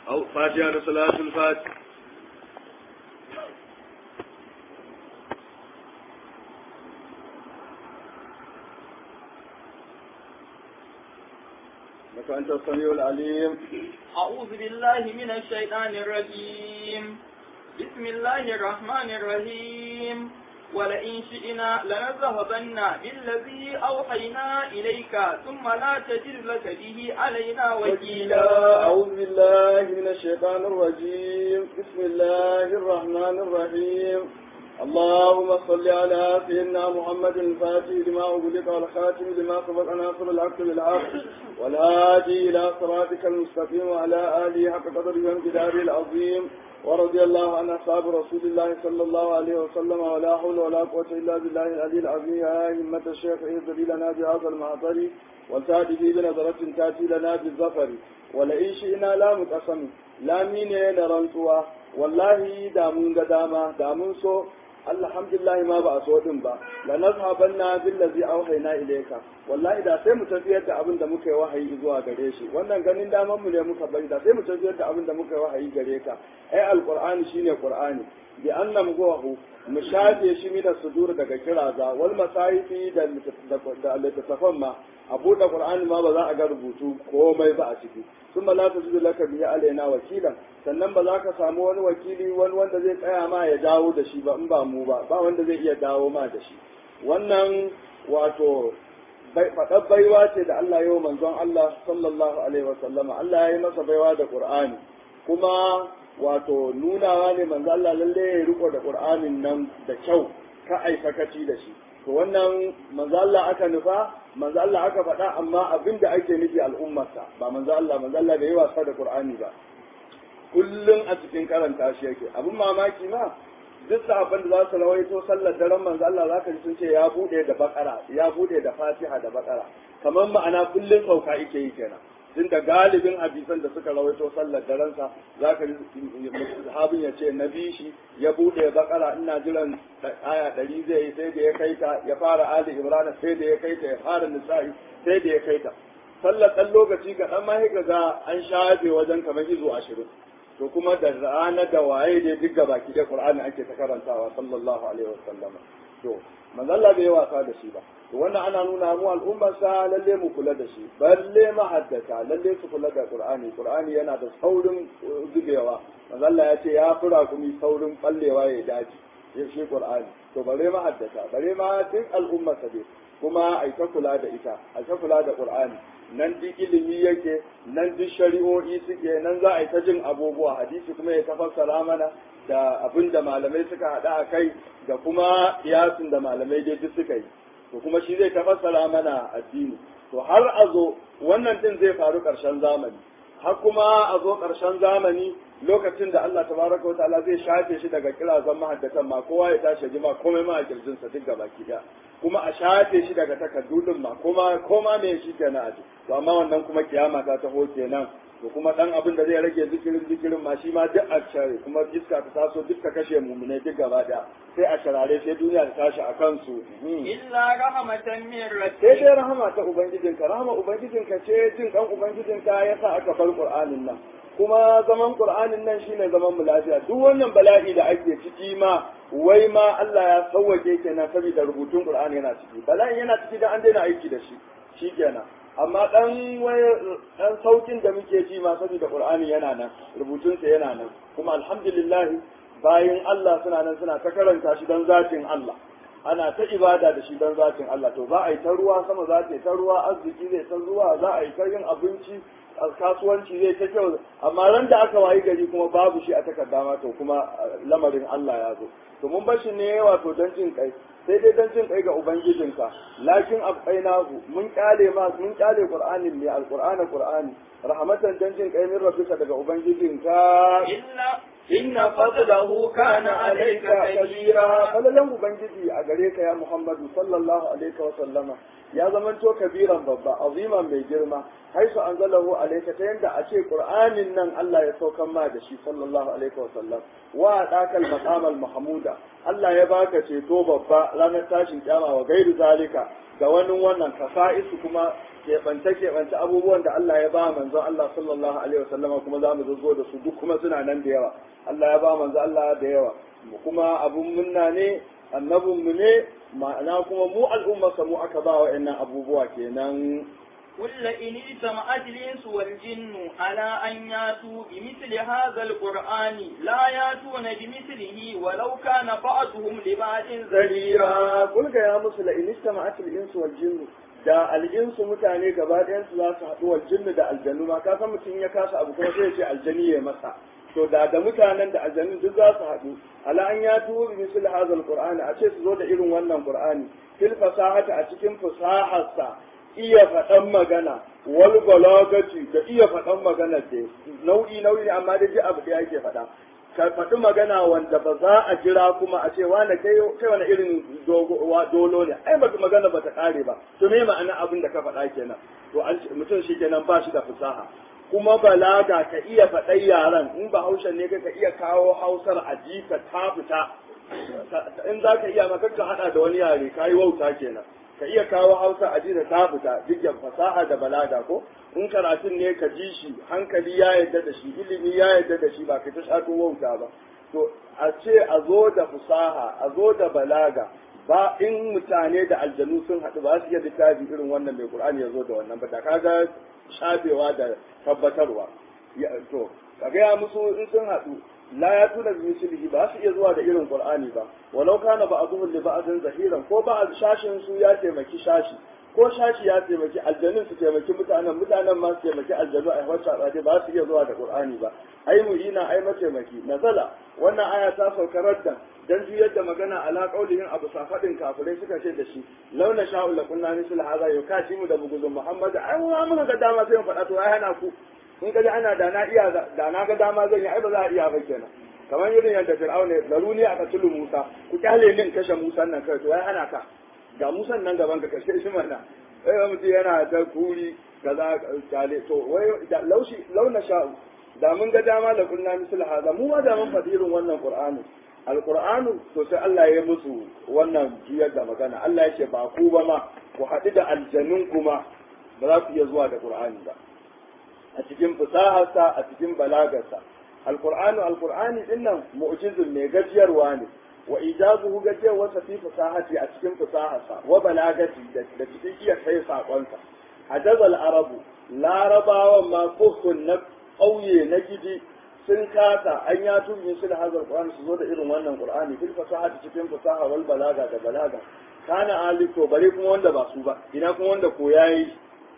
أو فاتحة صلاة الفاتح. لك أنت السميع العليم. أعوذ بالله من الشيطان الرجيم. بسم الله الرحمن الرحيم. ولئن شئنا لنذهبن بالذي أوحينا إليك ثم لا تجد لك به علينا وكيلا. أعوذ بالله من الشيطان الرجيم. بسم الله الرحمن الرحيم. اللهم صل على سيدنا محمد الفاتح لما أغلق والخاتم لما سبق ناصر الحق بالحق والهادي إلى صراطك المستقيم وعلى آله حق قدره وامتداره العظيم. ورضي الله عن أصحاب رسول الله صلى الله عليه وسلم ولا حول ولا قوة إلا بالله العلي العظيم. يا همة الشيخ اهدي لنا بهذا المعطر والتأتي بنظرة تأتي لنا بالظفر. ولئن شئنا لا متقسم لا مين نرنتوا والله دامون دامون سو alhamdulillah ma ba a so din ba la nazhabanna billazi auhayna ilayka wallahi da sai mu tafiyar da abin da muka yi wahayi zuwa gare shi wannan ganin daman mu ne muka bari da sai mu tafiyar da abin da muka yi wahayi gare ka ai alqur'ani shine qur'ani bi annam huwa mu shafe shi min sudur daga kiraza wal masahifi da littattafan ma a buɗe qur'ani ma ba za a ga rubutu komai ba a ciki sun ba la ta zubi laka biya alaina wakilan sannan ba za ka samu wani wakili wani wanda zai tsaya ma ya dawo da shi ba in ba mu ba wanda zai iya dawo ma da shi wannan wato faɗar baiwa ce da Allah yau manzon Allah sallallahu alaihi wa sallama Allah ya yi masa baiwa da qur'ani kuma wato nunawa ne manzo Allah lalle ya riko da qur'anin nan da kyau ka aifakaci da shi to wannan manzo Allah aka nufa manzo Allah aka faɗa amma abinda ake nufi al'ummarsa ba manzo Allah bai yi wasa da Qur'ani ba kullun a cikin karanta shi yake abin mamaki ma duk sahabban da za su rawaito sallar daren manzo Allah zaka ji sun ce ya bude da bakara ya bude da Fatiha da bakara kamar ma'ana kullun sauka yake yi kenan tunda galibin hadisan da suka rawaito sallar daren sa zaka ji sahabin ya ce nabi shi ya bude bakara ina jiran aya 100 zai yi sai da ya kai ta ya fara ali imran sai da ya kai ta ya fara nisa'i sai da ya kai ta sallar dan lokaci ga dan mai ga an shafe wajen kamar izo 20 to kuma da rana da waye da duk baki da qur'ani ake ta karantawa sallallahu alaihi wasallam to manzo Allah bai wasa da shi ba to wannan ana nuna mu al'ummar sa lalle mu kula da shi balle mahaddata lalle su kula da qur'ani yana da saurin zubewa manzo Allah ya ce ya fura kuma saurin ballewa ya dace shi qur'ani to bare mahaddata bare ma duk al'ummar sa dai kuma ai ta kula da ita ai ta kula da qur'ani nan duk ilimi yake nan duk shari'o'i suke nan za a yi ta jin abubuwa hadisi kuma ya tafassara mana da abin da malamai suka haɗa a kai da kuma kiyasin da malamai dai duk suka yi to kuma shi zai tafassara mana addini to har a zo wannan din zai faru ƙarshen zamani har kuma a zo ƙarshen zamani lokacin da Allah tabaraka wa ta'ala zai shafe shi daga kirazan mahaddatan ma kowa ya tashi jima komai ma a kirjinsa duk gabaki daya kuma a shafe shi daga takardu din ma koma me shi kenan a to amma wannan kuma kiyama ta taho kenan to kuma dan abin da zai rage zikirin ma shi ma duk a share kuma iska ta taso duk ta kashe mu'minai duk gaba daya sai a sharare sai duniya ta tashi a kansu illa rahmatan min rabbik sai dai rahama ta ubangijinka rahama ubangijinka ce jin dan ubangijinka yasa aka bar qur'anin nan kuma zaman qur'anin nan shine zaman mu lafiya duk wannan bala'i da ake ciki ma wai ma Allah ya sauwake kenan saboda rubutun qur'ani yana ciki bala'in yana ciki da an daina aiki da shi shikenan amma dan saukin da muke ji ma saboda qur'ani yana nan rubutun sa yana nan kuma alhamdulillah bayin Allah suna nan suna ta karanta shi dan zatin Allah ana ta ibada da shi dan zatin Allah to za a yi ta ruwa sama za ta yi ta ruwa arziki zai ta zuwa za a yi ta yin abinci kasuwanci zai ta kyau amma ran da aka wayi gari kuma babu shi a takarda ma to kuma lamarin Allah ya zo to mun bar shi ne wato dan jin kai sai dai dan jin kai ga ubangijinka lakin abqainahu mun kyale qur'anin ne qur'ani rahmatan dan jin kai min rabbika daga ubangijinka inna fadlahu kana alayka kabira falalan ubangiji a gare ka ya Muhammadu sallallahu alaihi wa sallama ya zamanto kabiran babba aziman mai girma haisu anzalahu alayka ta yanda a ce qur'anin nan Allah ya saukan ma da shi sallallahu alaihi wasallam wa dakal maqamal mahmuda Allah ya baka ceto babba ranar tashin kiyama wa gairu zalika da wani wannan kafa'isu kuma keɓance abubuwan da Allah ya ba manzon Allah sallallahu alaihi wasallama kuma za mu zo da su duk kuma suna nan da yawa Allah ya ba manzon Allah da yawa kuma abun munna ne annabin mu ne ma'ana kuma mu al'ummarsa mu aka ba wa'annan abubuwa kenan قل إن اجتمعت الإنس والجن على أن يأتوا بمثل هذا القرآن لا يأتون بمثله ولو كان بعضهم لبعض ظهيرا قل يا مسلم إن اجتمعت الإنس والجن da aljinsu mutane gaba ɗayansu za su haɗu wal jinnu da aljannu ma ka san mutum ya kasa abu kuma sai ya ce aljani ya masa to da mutanen da aljannu duk za su haɗu ala an ya tuhu misal hadal qur'ani a ce su zo da irin wannan qur'ani fil fasahata a cikin fasaharsa iya faɗan magana wal balagati da iya faɗan magana da nau'i ne amma da ji abu da yake faɗa ka faɗi magana wanda ba za a jira kuma a ce wani kai wani irin dolo ne ai magana ba ta ƙare ba to me ma'ana abin da ka faɗa kenan to mutum shi kenan ba shi da fasaha kuma balaga ka iya faɗai yaran in ba haushen ne ka iya kawo hausar a jika ta fita in za ka iya maka ka haɗa da wani yare ka yi wauta kenan ka iya kawo hausa a jika ta fita duk fasaha da balaga ko in karatun ne ka ji shi hankali ya yarda da shi ilimi ya yarda da shi ba ka ta shato wauta ba to a ce a zo da fasaha a zo da balaga ba in mutane da aljanu sun haɗu ba su iya littafi irin wannan mai qur'ani ya zo da wannan ba da kaga shafewa da tabbatarwa to ka gaya musu in sun haɗu la ya tuna bi mislihi ba su iya zuwa da irin qur'ani ba walau kana ba'dhum li ba'dhin zahiran ko ba shashin su ya taimaki shashi ko shashi ya taimaki aljanun su taimaki mutanen ma su taimaki aljanu a wacce tsade ba su iya zuwa da qur'ani ba ai muhina ai mataimaki nazala wannan aya ta saukar raddan dan juyar da magana ala qaulihin abu safadin kafirai suka ce da shi launa sha'u la kunna misl hadha yukati mu da buguzun muhammad ai mu mun ga dama sai mu faɗa to ai hana ku in kaji ana da na ga dama zan yi ai ba za a iya ba kenan kamar irin yadda fir'auna laruni a katulu musa ku kyale min kashe musa nan kai to ai hana ka ga musan nan gaban ka kashe shi mana sai mutum yana ta kuri kaza kyale to wai launa sha'u da mun ga dama da kunna misal hada mu ma da mun faɗi irin wannan qur'ani alqur'anu to sai Allah ya musu wannan juyar da magana Allah ya ce ba ku ba ma ku haɗu da aljanun kuma ba za ku iya zuwa da qur'ani ba a cikin fasaharsa a cikin balagarsa alqur'ani din nan mu'jizun ne gajiyarwa ne wa ijazuhu gajiyarwarsa fi fasahati a cikin fasaharsa wa balagati da cikin iya kai sakonsa hajazal arabu larabawan ma kuhun na ƙauye na gidi sun kasa an ya tuni su da hazar qur'ani su zo da irin wannan qur'ani fil fasahati cikin fasaha wal balaga da balaga kana aliko bare kuma wanda ba su ba ina kuma wanda ko yayi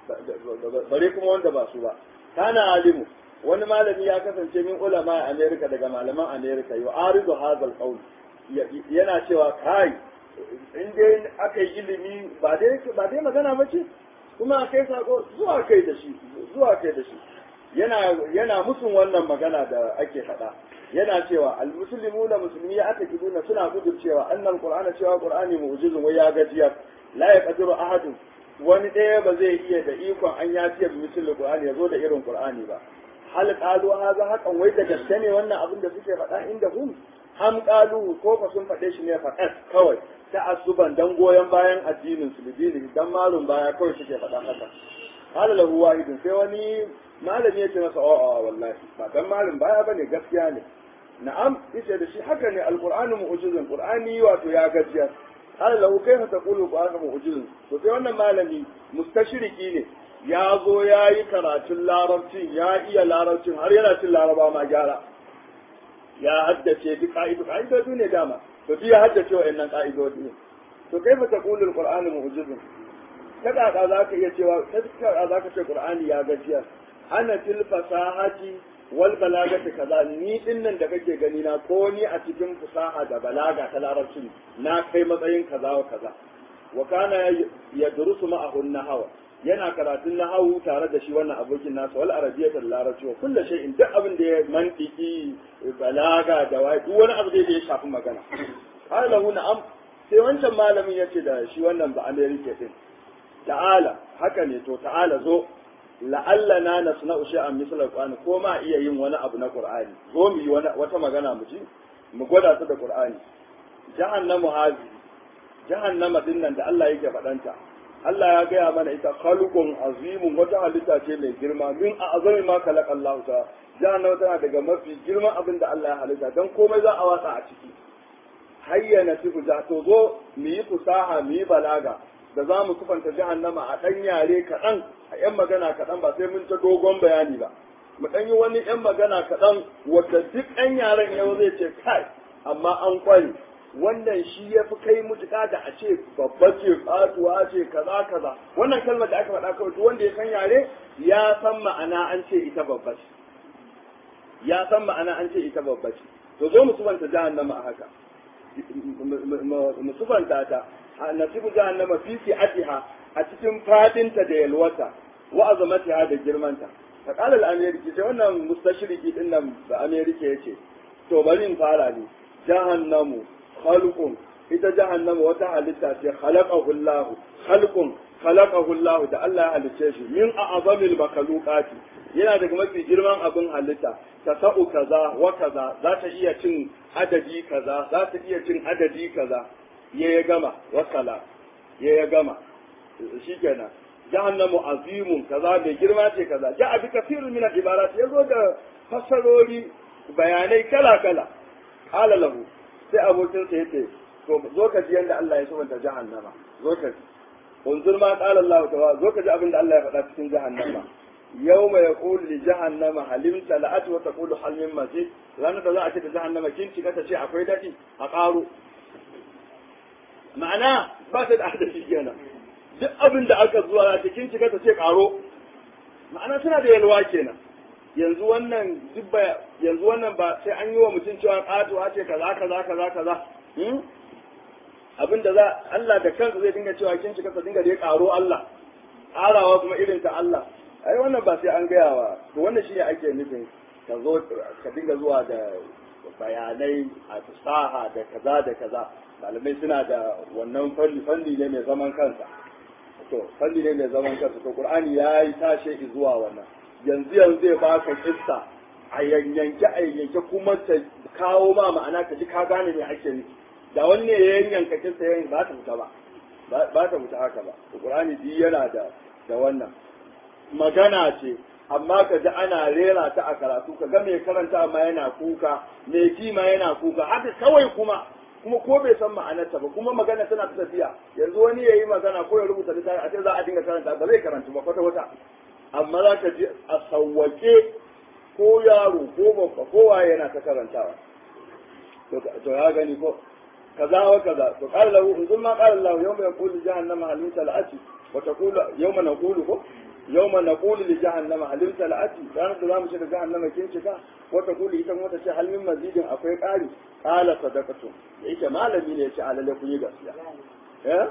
bare kuma wanda ba su ba kana alimu wani malami ya kasance min ulama a America daga malaman America yau aridu hazal qaul yana cewa kai in dai aka yi ilimi ba dai magana ba ce kuma kai sako zuwa kai da shi yana musun wannan magana da ake faɗa yana cewa almuslimuna musulmi ya aka kiduna suna gudun cewa annal qur'ana cewa qur'ani mu'jizun wai ya gajiya la yaqdiru ahadun wani ɗaya ba zai iya da ikon an ya ce misalin qur'ani ya zo da irin qur'ani ba hal qalu hadha hakan wai da gaske ne wannan abin da suke faɗa inda hum ham qalu ko fa sun faɗe shi ne faqat kawai ta'assuban dan goyen bayan addinin su bidini dan malum baya kawai suke faɗa haka qala lahu wahidun sai wani malami ya ce masa a'a wallahi ba dan malum baya bane gaskiya ne na'am yace da shi haka ne alqur'anu mu'jizun qur'ani wato ya gajiya qala lahu kayfa taqulu qur'anu mu'jizun to sai wannan malami mustashriki ne ya zo ya yi karatun larabcin ya iya larabcin har yana cin laraba ma gyara ya haddace duk ka'idodi ne dama to ya haddace wa'annan ka'idodi ne to kayfa taqulu alqur'anu mu'jizun kada za ka iya cewa kada za ka ce qur'ani ya gajiya ana til fasahati wal balagati kaza ni dinnan da kake gani na ko ni a cikin fasaha da balaga ta larabcin na kai matsayin kaza wa kaza wa kana yadrusu ma'ahu nahawa yana karatun nahawu tare da shi wannan abokin nasa wal arabiyyata da larabci wa kullu shay'in duk abin da ya mantiki balaga da wai duk wani abu da ya shafi magana qala lahu na'am sai wancan malamin yace da shi wannan ba amerika din ta'ala haka ne to ta'ala zo la'allana nasna'u shay'an misal alqur'ani ko ma iya yin wani abu na qur'ani zo mu yi wata magana mu ji mu gwada su da qur'ani jahannamu hazi jahannama dinnan da Allah yake faɗanta Allah ya gaya mana ita khalqun azimun wata halitta ce mai girma min a'zami ma khalaqa Allah ta jahannama tana daga mafi girman abin da Allah ya halitta dan komai za a watsa a ciki hayyana tifu za to zo mu yi fusaha mu yi balaga da za mu kufanta jahannama a ɗan yare kaɗan a ‘yan magana kaɗan ba sai mun ta dogon bayani ba mu ɗan yi wani ‘yan magana kaɗan wadda duk ɗan yaren yau zai ce kai amma an kwari wannan shi ya fi kai mutuƙa da a ce babba ce fatuwa ce kaza kaza wannan kalmar da aka faɗa kawai wanda ya san yare ya san ma'ana an ce ita babba ce ya san ma'ana an ce ita babba ce to zo mu sufanta jahannama a haka mu sufanta ta nasibu jahannama fi fi'atiha a cikin fadinta da yalwata wa azamatiha da girmanta fa qala al-ameriki sai wannan mustashriki din nan da amerika yace to bari in fara ne jahannamu khalqun ita jahannama wata halitta ce khalaqahu Allah khalqun khalaqahu Allah da Allah ya halice shi min a'zamil makhluqati yana daga mafi girman abin halitta ta sa'u kaza wa kaza za ta iya cin adadi kaza za ta iya cin adadi kaza ya gama wasala ya gama shikenan jahannamu azimun kaza bai girma ce kaza ja abi kafirun min al-ibarat yazo da fasarori bayanai kala kala qala lahu sai abokin sa yace to zo ka ji yanda Allah ya subanta jahannama zo ka ji unzur ma qala Allah ta'ala zo ka ji abin da Allah ya faɗa cikin jahannama yawma yaqulu li jahannama halim tala'at wa taqulu hal min mazid ranar da za a ce da jahannama kin cika ta ce akwai dadi a ƙaro ma'ana ba ta da adalci kenan duk abin da aka zuwa a cikin cika ta ce karo ma'ana suna da yalwa kenan yanzu wannan yanzu wannan ba sai an yi wa mutum cewa katuwa ce kaza kaza kaza kaza abin da za Allah da kansa zai dinga cewa kin cika ta dinga da karo Allah karawa kuma irin ta Allah ai wannan ba sai an gaya wa to wannan shine ake nufin ka zo ka dinga zuwa da bayanai a fasaha da kaza da kaza malamai suna da wannan fanni ne mai zaman kansa to fanni ne mai zaman kansa to qur'ani yayi tashe zuwa wannan yanzu zai baka kissa a yanyanke kuma ta kawo ma ma'ana ka ji ka gane me ake nufi da wani ne ya yanyanka kissa yayin ba ta fita ba ta fita haka ba to qur'ani ji yana da wannan magana ce amma ka ji ana rera ta a karatu ka ga mai karanta ma yana kuka mai kima yana kuka haka kawai kuma ko bai san ma'anarta ba kuma magana tana ta tafiya yanzu wani yayi magana ko ya rubuta littafi a ce za a dinga karanta ba zai karantu ba kwata wata amma za ka ji a sawwake ko yaro ko babba ko waye yana ta karantawa to ya gani ko kaza wa kaza to qala lahu in ma qala Allah yawma yaqulu jahannama hal min talati wa taqulu yawma naqulu ko yawma naqulu li jahannama hal min talati dan da zamu shiga jahannama kin cika wa taqulu ita kuma ta ce hal min mazidin akwai ƙari qala sadaqatu yake malami ne yace alale kun yi gaskiya eh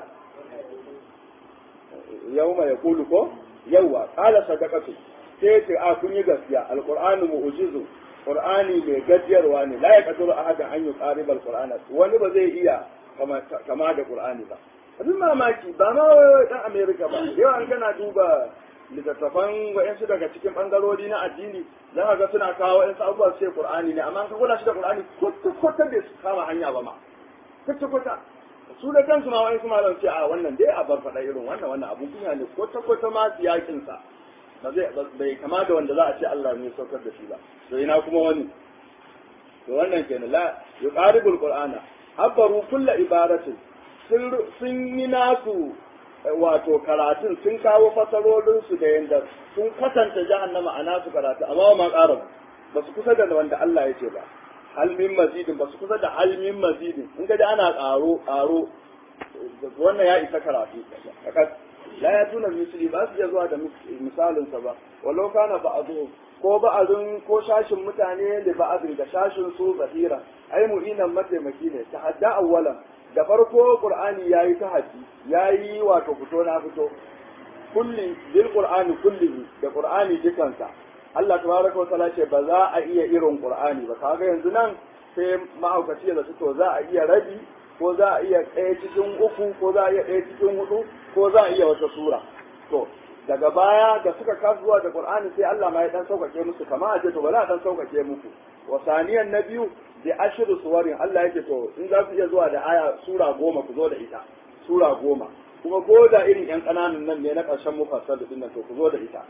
yawma yaqulu ko yawa qala sadaqatu sai ce a kun yi gaskiya alqur'anu mu'jizu qur'ani mai gajiyarwa ne la yaqdiru ahadan an yuqariba alqur'ana wani ba zai iya kama da qur'ani ba abin mamaki ba ma dan america ba yawa an kana duba littattafan wa'yansu daga cikin bangarori na addini za ka ga suna kawo wa'yansu abubuwa su ce qur'ani ne amma ka kula shi da qur'ani kwata bai su kama hanya ba ma kwata su da kansu ma wa'yansu malam ce a wannan dai a bar faɗa irin wannan abun kunya ne kwata ma siyakinsa bai kama da wanda za a ce Allah ne saukar da shi ba to ina kuma wani to wannan kenan la yuqaribul qur'ana habbaru kullu ibaratin sun yi nasu wato karatun sun kawo fasarorinsu da yanda sun kwatanta jahannama a nasu karatu amma ma ƙara ba su kusa da wanda Allah ya ce ba halmin mazidin ba su kusa da halmin mazidin in ga ana ƙaro wannan ya isa karatu la ya tuna misali ba su iya zuwa da misalinsa ba walau kana ba'adu ko ba'adun ko shashin mutane da ba'adun da shashin su zahira ai mu'inan mataimaki ne ta hadda awwalan da farko qur'ani yayi tahaddi yayi wato fito na fito kulli bil qur'ani kullihi da qur'ani dukansa Allah tabaraka wa ta'ala ce ba za a iya irin qur'ani ba kaga yanzu nan sai mahaukaci da su to za a iya rabi ko za a iya ɗaya cikin uku ko za a iya ɗaya cikin hudu ko za a iya wata sura to daga baya da suka kasu zuwa da Qur'ani sai Allah ma ya dan saukake musu kama a ce to bari a dan saukake muku wa saniyan na biyu bi ashru suwarin Allah yake to in za ku iya zuwa da aya sura 10 ku zo da ita sura 10 kuma ko da irin yan kananan nan ne na karshen mufassal din nan to ku zo da ita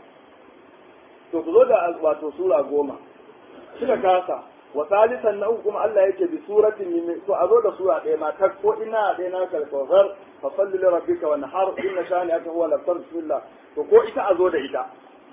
to ku zo da wato sura 10 suka kasa wa salisan na uku kuma Allah yake bi suratin min to a zo da sura ɗaya ma ta ko ina ɗaya na kalkawar fa salli li rabbika wa nahar inna shani'aka huwa al-abtar bismillah to ko ita a zo da ita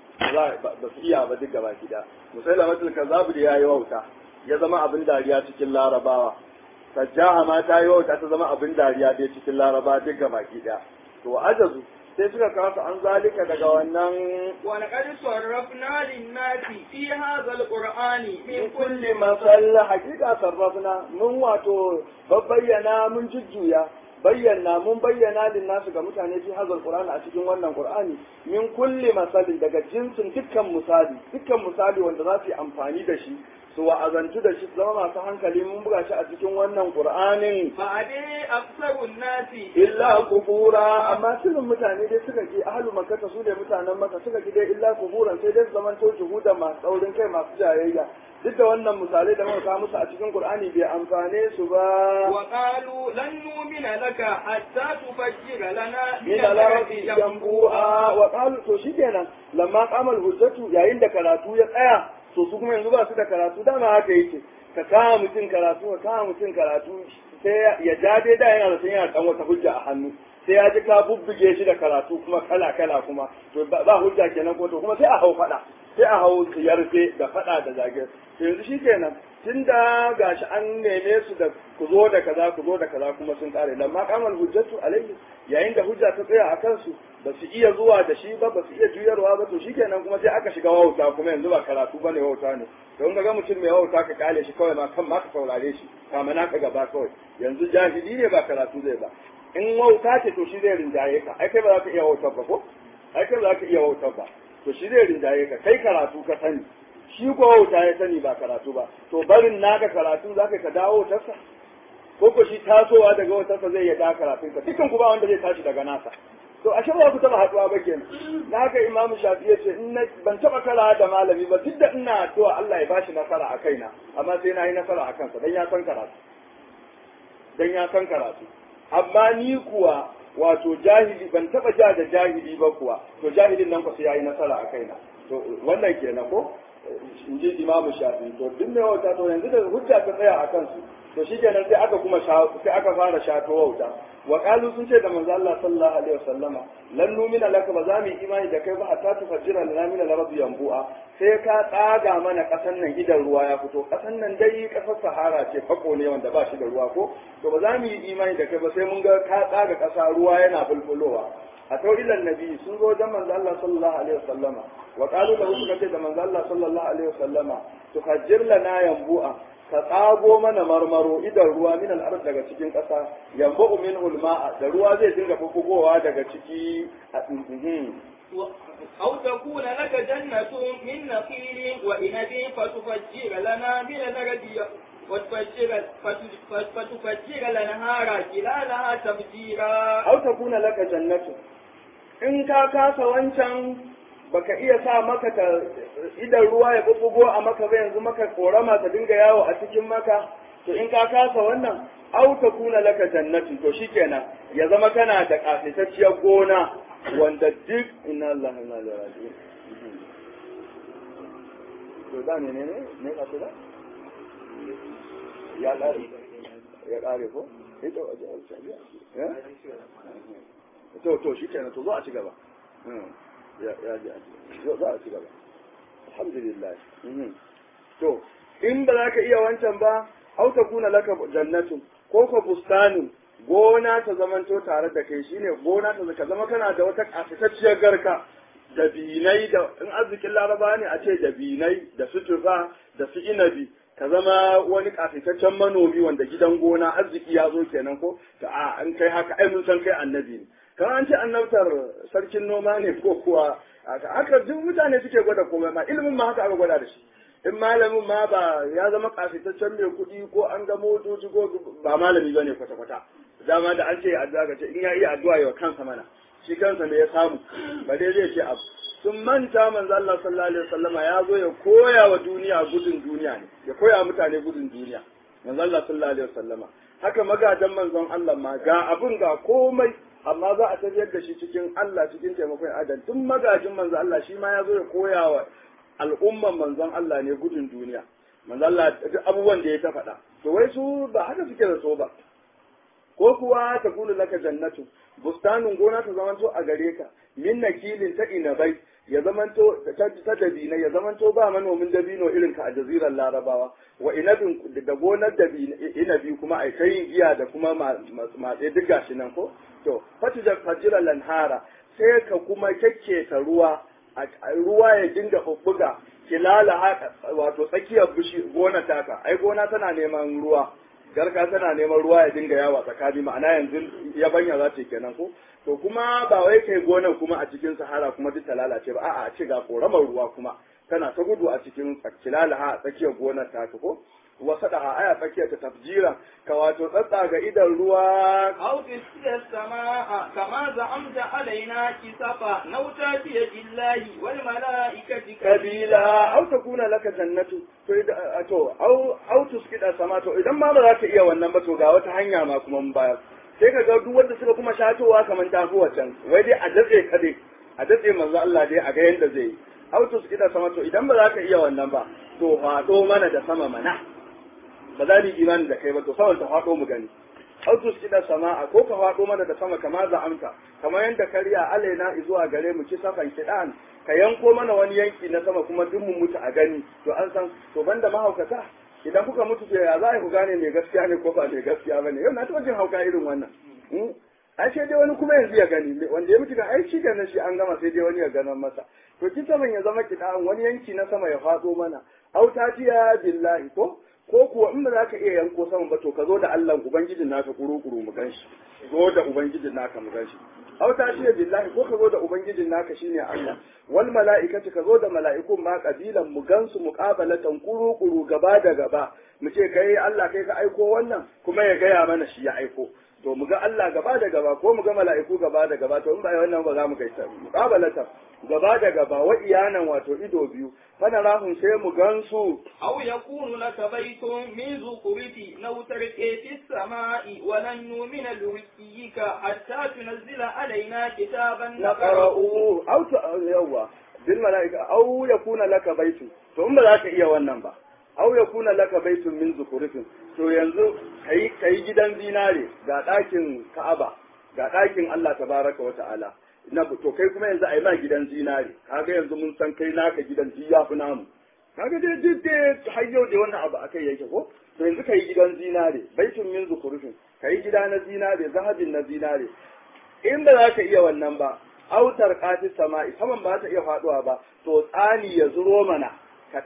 ba su iya ba duk gaba gida musailamatul kazzab da yayi wauta ya zama abin dariya cikin larabawa sajjaha ma ta yi wauta ta zama abin dariya dai cikin laraba duk gaba gida to ajazu sai suka kasa an zalika daga wannan wa laqad sarrafna lin-nasi fi hadha al-qur'ani min kulli masal hakika sarrafna mun wato bayyana mun jujjuya mun bayyana lin-nasu ga mutane fi hadha al-qur'ani a cikin wannan qur'ani min kulli masalin daga jinsin dukkan misali wanda za su yi amfani da shi su wa'azantu da shi zama masu hankali mun buga shi a cikin wannan qur'anin fa ade aksarun nasi illa kufura amma sirrin mutane dai suka ki ahlu makkah su ne mutanen makka suka ki dai illa kufuran sai dai zaman to juhuda masu tsaurin kai masu jayayya duk da wannan misalai da muka kawo musu a cikin qur'ani bai amfane su ba wa qalu lan nu'mina laka hatta tufajjira lana min al-ardi yanbu'a wa qalu to shikenan lamma qamal hujjatu yayin da karatu ya tsaya to su kuma yanzu ba su da karatu dama haka yake ka kama mutum karatu sai ya ja dai da yana da sun yana dan wata hujja a hannu sai ya ji ka bubbuge shi da karatu kuma kala kuma to ba hujja kenan ko to kuma sai a hau fada sai a hau yarfe da fada da zage to yanzu shikenan tunda gashi an neme su da ku zo da kaza kuma sun kare lamma qamal hujjatu alayhi yayin da hujja ta tsaya a kansu ba su iya zuwa da shi ba su iya juyarwa ba to shikenan kuma sai aka shiga wauta kuma yanzu ba karatu bane wauta ne don ga mutum mai wauta ka kale shi kawai ma kan ma ka saurare shi kama na ka gaba kawai yanzu jahili ne ba karatu zai ba in wauta ce to shi zai rinjaye ka ai kai ba za ka iya wautar ba ko ai kai ba za ka iya wautar ba to shi zai rinjaye ka kai karatu ka sani shi ko wauta ya sani ba karatu ba to barin naka karatu za ka dawo wautarsa ko shi tasowa daga wautarsa zai iya da karatun ka dukkan ku ba wanda zai tashi daga nasa to ashe ba ku taba haduwa ba kenan na haka imamu shafi ya ce ban taba kara da malami ba duk da ina addu'a Allah ya bashi nasara a kaina amma sai na yi nasara a kansa dan ya san karatu amma ni kuwa wato jahili ban taba ja da jahili ba kuwa to jahilin nan ku sai yayi nasara a kaina to wannan kenan ko in ji imamu shafi to duk mai wauta to yanzu da hujja ta tsaya a kansu to shi kenan sai aka fara shato wauta wa qalu sun ce da manzo Allah sallallahu alaihi wasallama lan numina laka ba za mu imani da kai ba hatta tufajjira lana min al-ardi yanbu'a sai ka tsaga mana kasan nan idan ruwa ya fito kasan nan dai kasar sahara ce fako ne wanda ba shi da ruwa ko to ba za mu yi imani da kai ba sai mun ga ka tsaga kasa ruwa yana bulbulowa a taurilan nabi sun zo da manzo Allah sallallahu alaihi wasallama wa qalu lahu suka ce da manzo Allah sallallahu alaihi wasallama tufajjir lana yanbu'a ka tsago mana marmaro idan ruwa min al-ard daga cikin ƙasa yanbu minhu al-ma'a da ruwa zai dinga fufugowa daga ciki أو تكون لك جنة من نخيل وإنب فتفجر لنا من الأرض فتفجر الأنهار خلالها تفجيرا أو تكون لك جنة إن كاكاس وانشان baka iya sa maka ta idan ruwa ya bubbugo a maka ba yanzu maka korama ta dinga yawo a cikin maka to in ka kasa wannan au ta kuna laka jannati to shikenan ya zama kana da kafitacciyar gona wanda duk inna Allah inna ilaihi raji'un to da ne ka tura ya kare ko ito to shikenan to zo a ci gaba ya za a ci gaba alhamdulillah to in ba za ka iya wancan ba au ta kuna laka jannatu ko ka bustanin gona ta zamanto tare da kai shine gona ta ka zama kana da wata kasatacciyar garka da binai da in arzikin laraba ne a ce da binai da sutufa da su inabi ka zama wani kasataccen manomi wanda gidan gona arziki ya zo kenan ko ta an kai haka ai mun san kai annabi ne kan an ce annabtar sarkin noma ne ko kuwa haka duk mutane suke gwada komai ma ilimin ma haka aka gwada da shi in malamin ma ba ya zama kafitaccen mai kuɗi ko an ga motoci ko ba malami bane kwata-kwata dama da an ce addu'a ga ce in ya iya addu'a yawa kansa mana shi kansa ne ya samu ba dai zai ce abu sun manta manzo Allah sallallahu alaihi wasallama ya zo ya koya wa duniya gudun duniya ne ya koya mutane gudun duniya manzo Allah sallallahu alaihi wasallama haka magadan manzon Allah ma ga abun ga komai amma za a tafiyar da shi cikin Allah cikin taimakon adam duk magajin manzo Allah shi ma ya zo ya koya wa al'umman manzon Allah ne gudun duniya manzo Allah duk abubuwan da ya ta faɗa to wai su ba haka suke da so ba ko kuwa ta kunu laka jannatu bustanun gona ta zamanto a gare ka min nakilin ta inabai ya zamanto ta dabina ya zamanto ba manomin dabino irin ka a jazirar larabawa wa inabin da gonar inabi kuma ai kai giya da kuma matse duk gashi nan ko to fajira lanhara sai ka kuma kekketa ruwa ruwa ya dinga bubbuga kilala wato tsakiyar gona taka ai gona tana neman ruwa garka tana neman ruwa ya dinga yawa tsakani ma'ana yanzu yabanya za ta kenan ko to kuma ba wai kai gonar kuma a cikin sahara kuma duk ta lalace ba a'a a ce ga koramar ruwa kuma tana ta gudu a cikin kilala a tsakiyar gonar taka ko وصدها آية فكية تفجيرا كواتو تطاق إذا الرواق أو تسقي السماء كما زعمت علينا كسفا لو تأتي بالله والملائكة كبيلا أو تكون لك جنة أو تسقي السماء إذا ما بذلك إيا والنبت وقاوة حنيا ما كما مبايا sai ka ga duk wanda suka kuma shatowa kamar tafi wacan wai dai a datse manzo Allah dai a ga yanda zai autos kida sama to idan ba za ka iya wannan ba to faɗo mana da sama mana ba za ni imani da kai ba to saman ta faɗo mu gani autos kida sama ko ka faɗo mana da sama kamar za amsa kamar yanda kariya alaina zuwa gare mu kisafan kidan ka yanko mana wani yanki na sama kuma duk mu mutu a gani to an san to banda mahaukata idan kuka mutu to ya za ku gane mai gaskiya ne ko ba mai gaskiya ba ne yau na taɓa jin hauka irin wannan ai sai dai wani kuma yanzu ya gani wanda ya mutu ga ai shi kenan shi an gama sai dai wani ya ganan masa to kin saman ya zama kiɗan wani yanki na sama ya faɗo mana autatiya billahi ko kuwa in ba za ka iya yanko saman ba to ka zo da Allah ubangijin naka kuru-kuru mu ganshi zo da ubangijin naka mu ganshi autatiya billahi ko ka zo da ubangijin naka shine Allah wal mala'ikati ka zo da mala'ikun ma kabilan mu gansu muqabalatan kuru-kuru gaba da gaba mu ce kai Allah kai ka aiko wannan kuma ya gaya mana shi ya aiko to mu ga Allah gaba da gaba ko mu ga mala'iku gaba da gaba to in ba wannan ba za mu gaita muqabalatan gaba da gaba wa iyanan wato ido biyu fana rahun sai mu gansu aw yakunu laka baytun min zukuriti law tarqi fis samai wa lan nu'mina liruqiyika hatta tunzila alaina kitaban naqra'u aw yawa bil mala'ika aw yakuna laka baytun to in ba za ka iya wannan ba aw yakuna laka baytun min zukuritin to yanzu kai gidan zinare ga ɗakin Ka'aba ga ɗakin Allah tabaraka wa ta'ala na to kai kuma yanzu ai ma gidan zinare kaga yanzu mun san kai naka gidan ji yafi namu kaga dai dai har yau da wannan abu akai yake ko to yanzu kai gidan zinare baitun min zukuritin kai gida na zinare zahabin na zinare in ba za ka iya wannan ba autar qatis sama'i saman ba ta iya faduwa ba to tsani ya zuro mana ka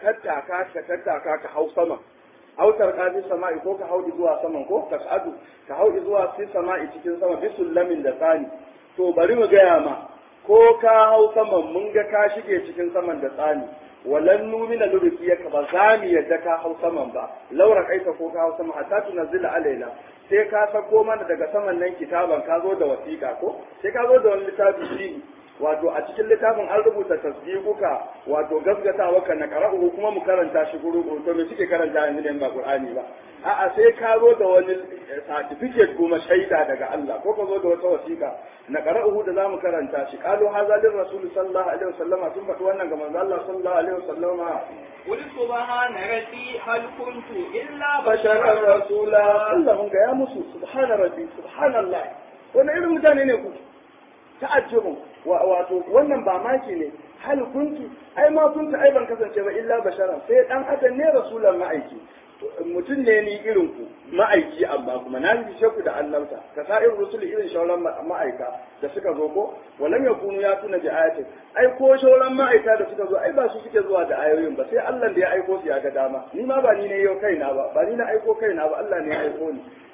tattaka ka hau sama autar qatis sama'i ko ka hau zuwa saman ko ka sa'adu ka hau zuwa fi sama'i cikin sama bisullamin da tsani to bari mu gaya ma ko ka hau saman mun ga ka shige cikin saman da tsani walan numina lurukiyaka ba za mu yadda ka hau saman ba laura kaita ko ka hau saman hatta tunzila alaina sai ka sako mana daga saman nan kitaban ka zo da wasiƙa ko sai ka zo da wani littafi shi wato a cikin littafin an rubuta tasdiquka wato gaskatawa ka na qara'u kuma mu karanta shi guru to me suke karanta yanzu ne ba Qur'ani ba a'a sai ka zo da wani certificate kuma shaida daga Allah ko ka zo da wata wasiƙa na qara'u da zamu karanta shi qalu hadha lir rasul sallallahu alaihi wasallam sun faɗi wannan ga manzo Allah sallallahu alaihi wasallam qul subhana rabbi hal kuntu illa basharan rasula Allah mun ga ya musu subhana rabbi subhanallah wannan irin mutane ne ku ta'ajjubu wato wannan ba maki ne hal kuntu ai ma kuntu ai ban kasance ba illa basharan sai dan adam ne rasulan ma'aiki mutum ne ni irin ku ma'aiki amma kuma na yi sheku da annabta ka sa'ir rusul irin shauran ma'aika da suka zo ko walam yakunu ya tuna bi ayatin ai ko shauran ma'aika da suka zo ai ba su suke zuwa da ayoyin ba sai Allah da ya aiko su ya ga dama ni ma ba ni ne yau kaina ba ni na aiko kaina ba Allah ne ya aiko ni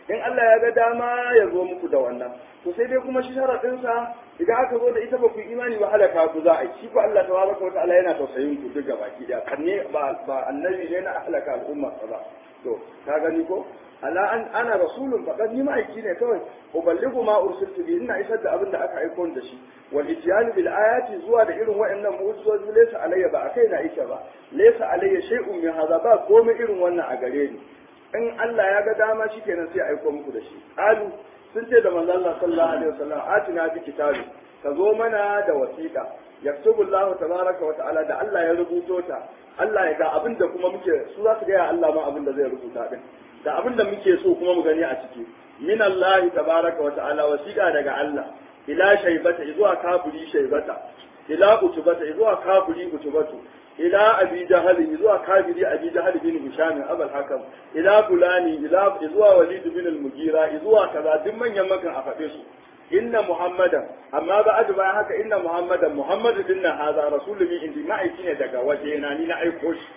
in Allah ya ga dama ya zo muku da wannan to sai dai kuma shi sharadin sa idan aka zo da ita ba ku imani ba halaka ku za a yi shi ko Allah tabaraka wa ta'ala yana tausayin ku duk gabaki da kanne ba annabi ne na halaka al'umma ba to ka gani ko ana rasulun faqad ni ma'aiki ne kawai uballigu ma ursiltu bi ina isar da abin da aka aiko da shi wal ityan bil ayati zuwa da irin wayannan mu'jizoji laysa alayya ba akai na isha ba laysa alayya shay'un min hadha ba komai irin wannan a gare ni in Allah ya ga dama shikenan sai aiko muku da shi alu sun ce da manzo Allah sallallahu alaihi wasallam atina bi kitabi ka zo mana da wasiqa yaktubu Allah tabaraka wa ta'ala da Allah ya rubuto ta Allah ya ga abin da kuma muke su za su ga Allah ma abin da zai rubuta din da abin da muke so kuma mu gani a ciki min Allah tabaraka wa ta'ala wasiqa daga Allah ila shaybata zuwa kafiri shaybata ila utubata zuwa kafiri utubatu ila abi jahal zuwa kafiri abi jahal bin hisham abul hakam ila fulani zuwa walid bin al-mugira zuwa kaza duk manyan makan a faɗe su inna muhammadan amma ba adu bayan haka inna muhammadan muhammadu dinna haza rasulullahi indi ma'aiki ne daga waje na ni na aiko shi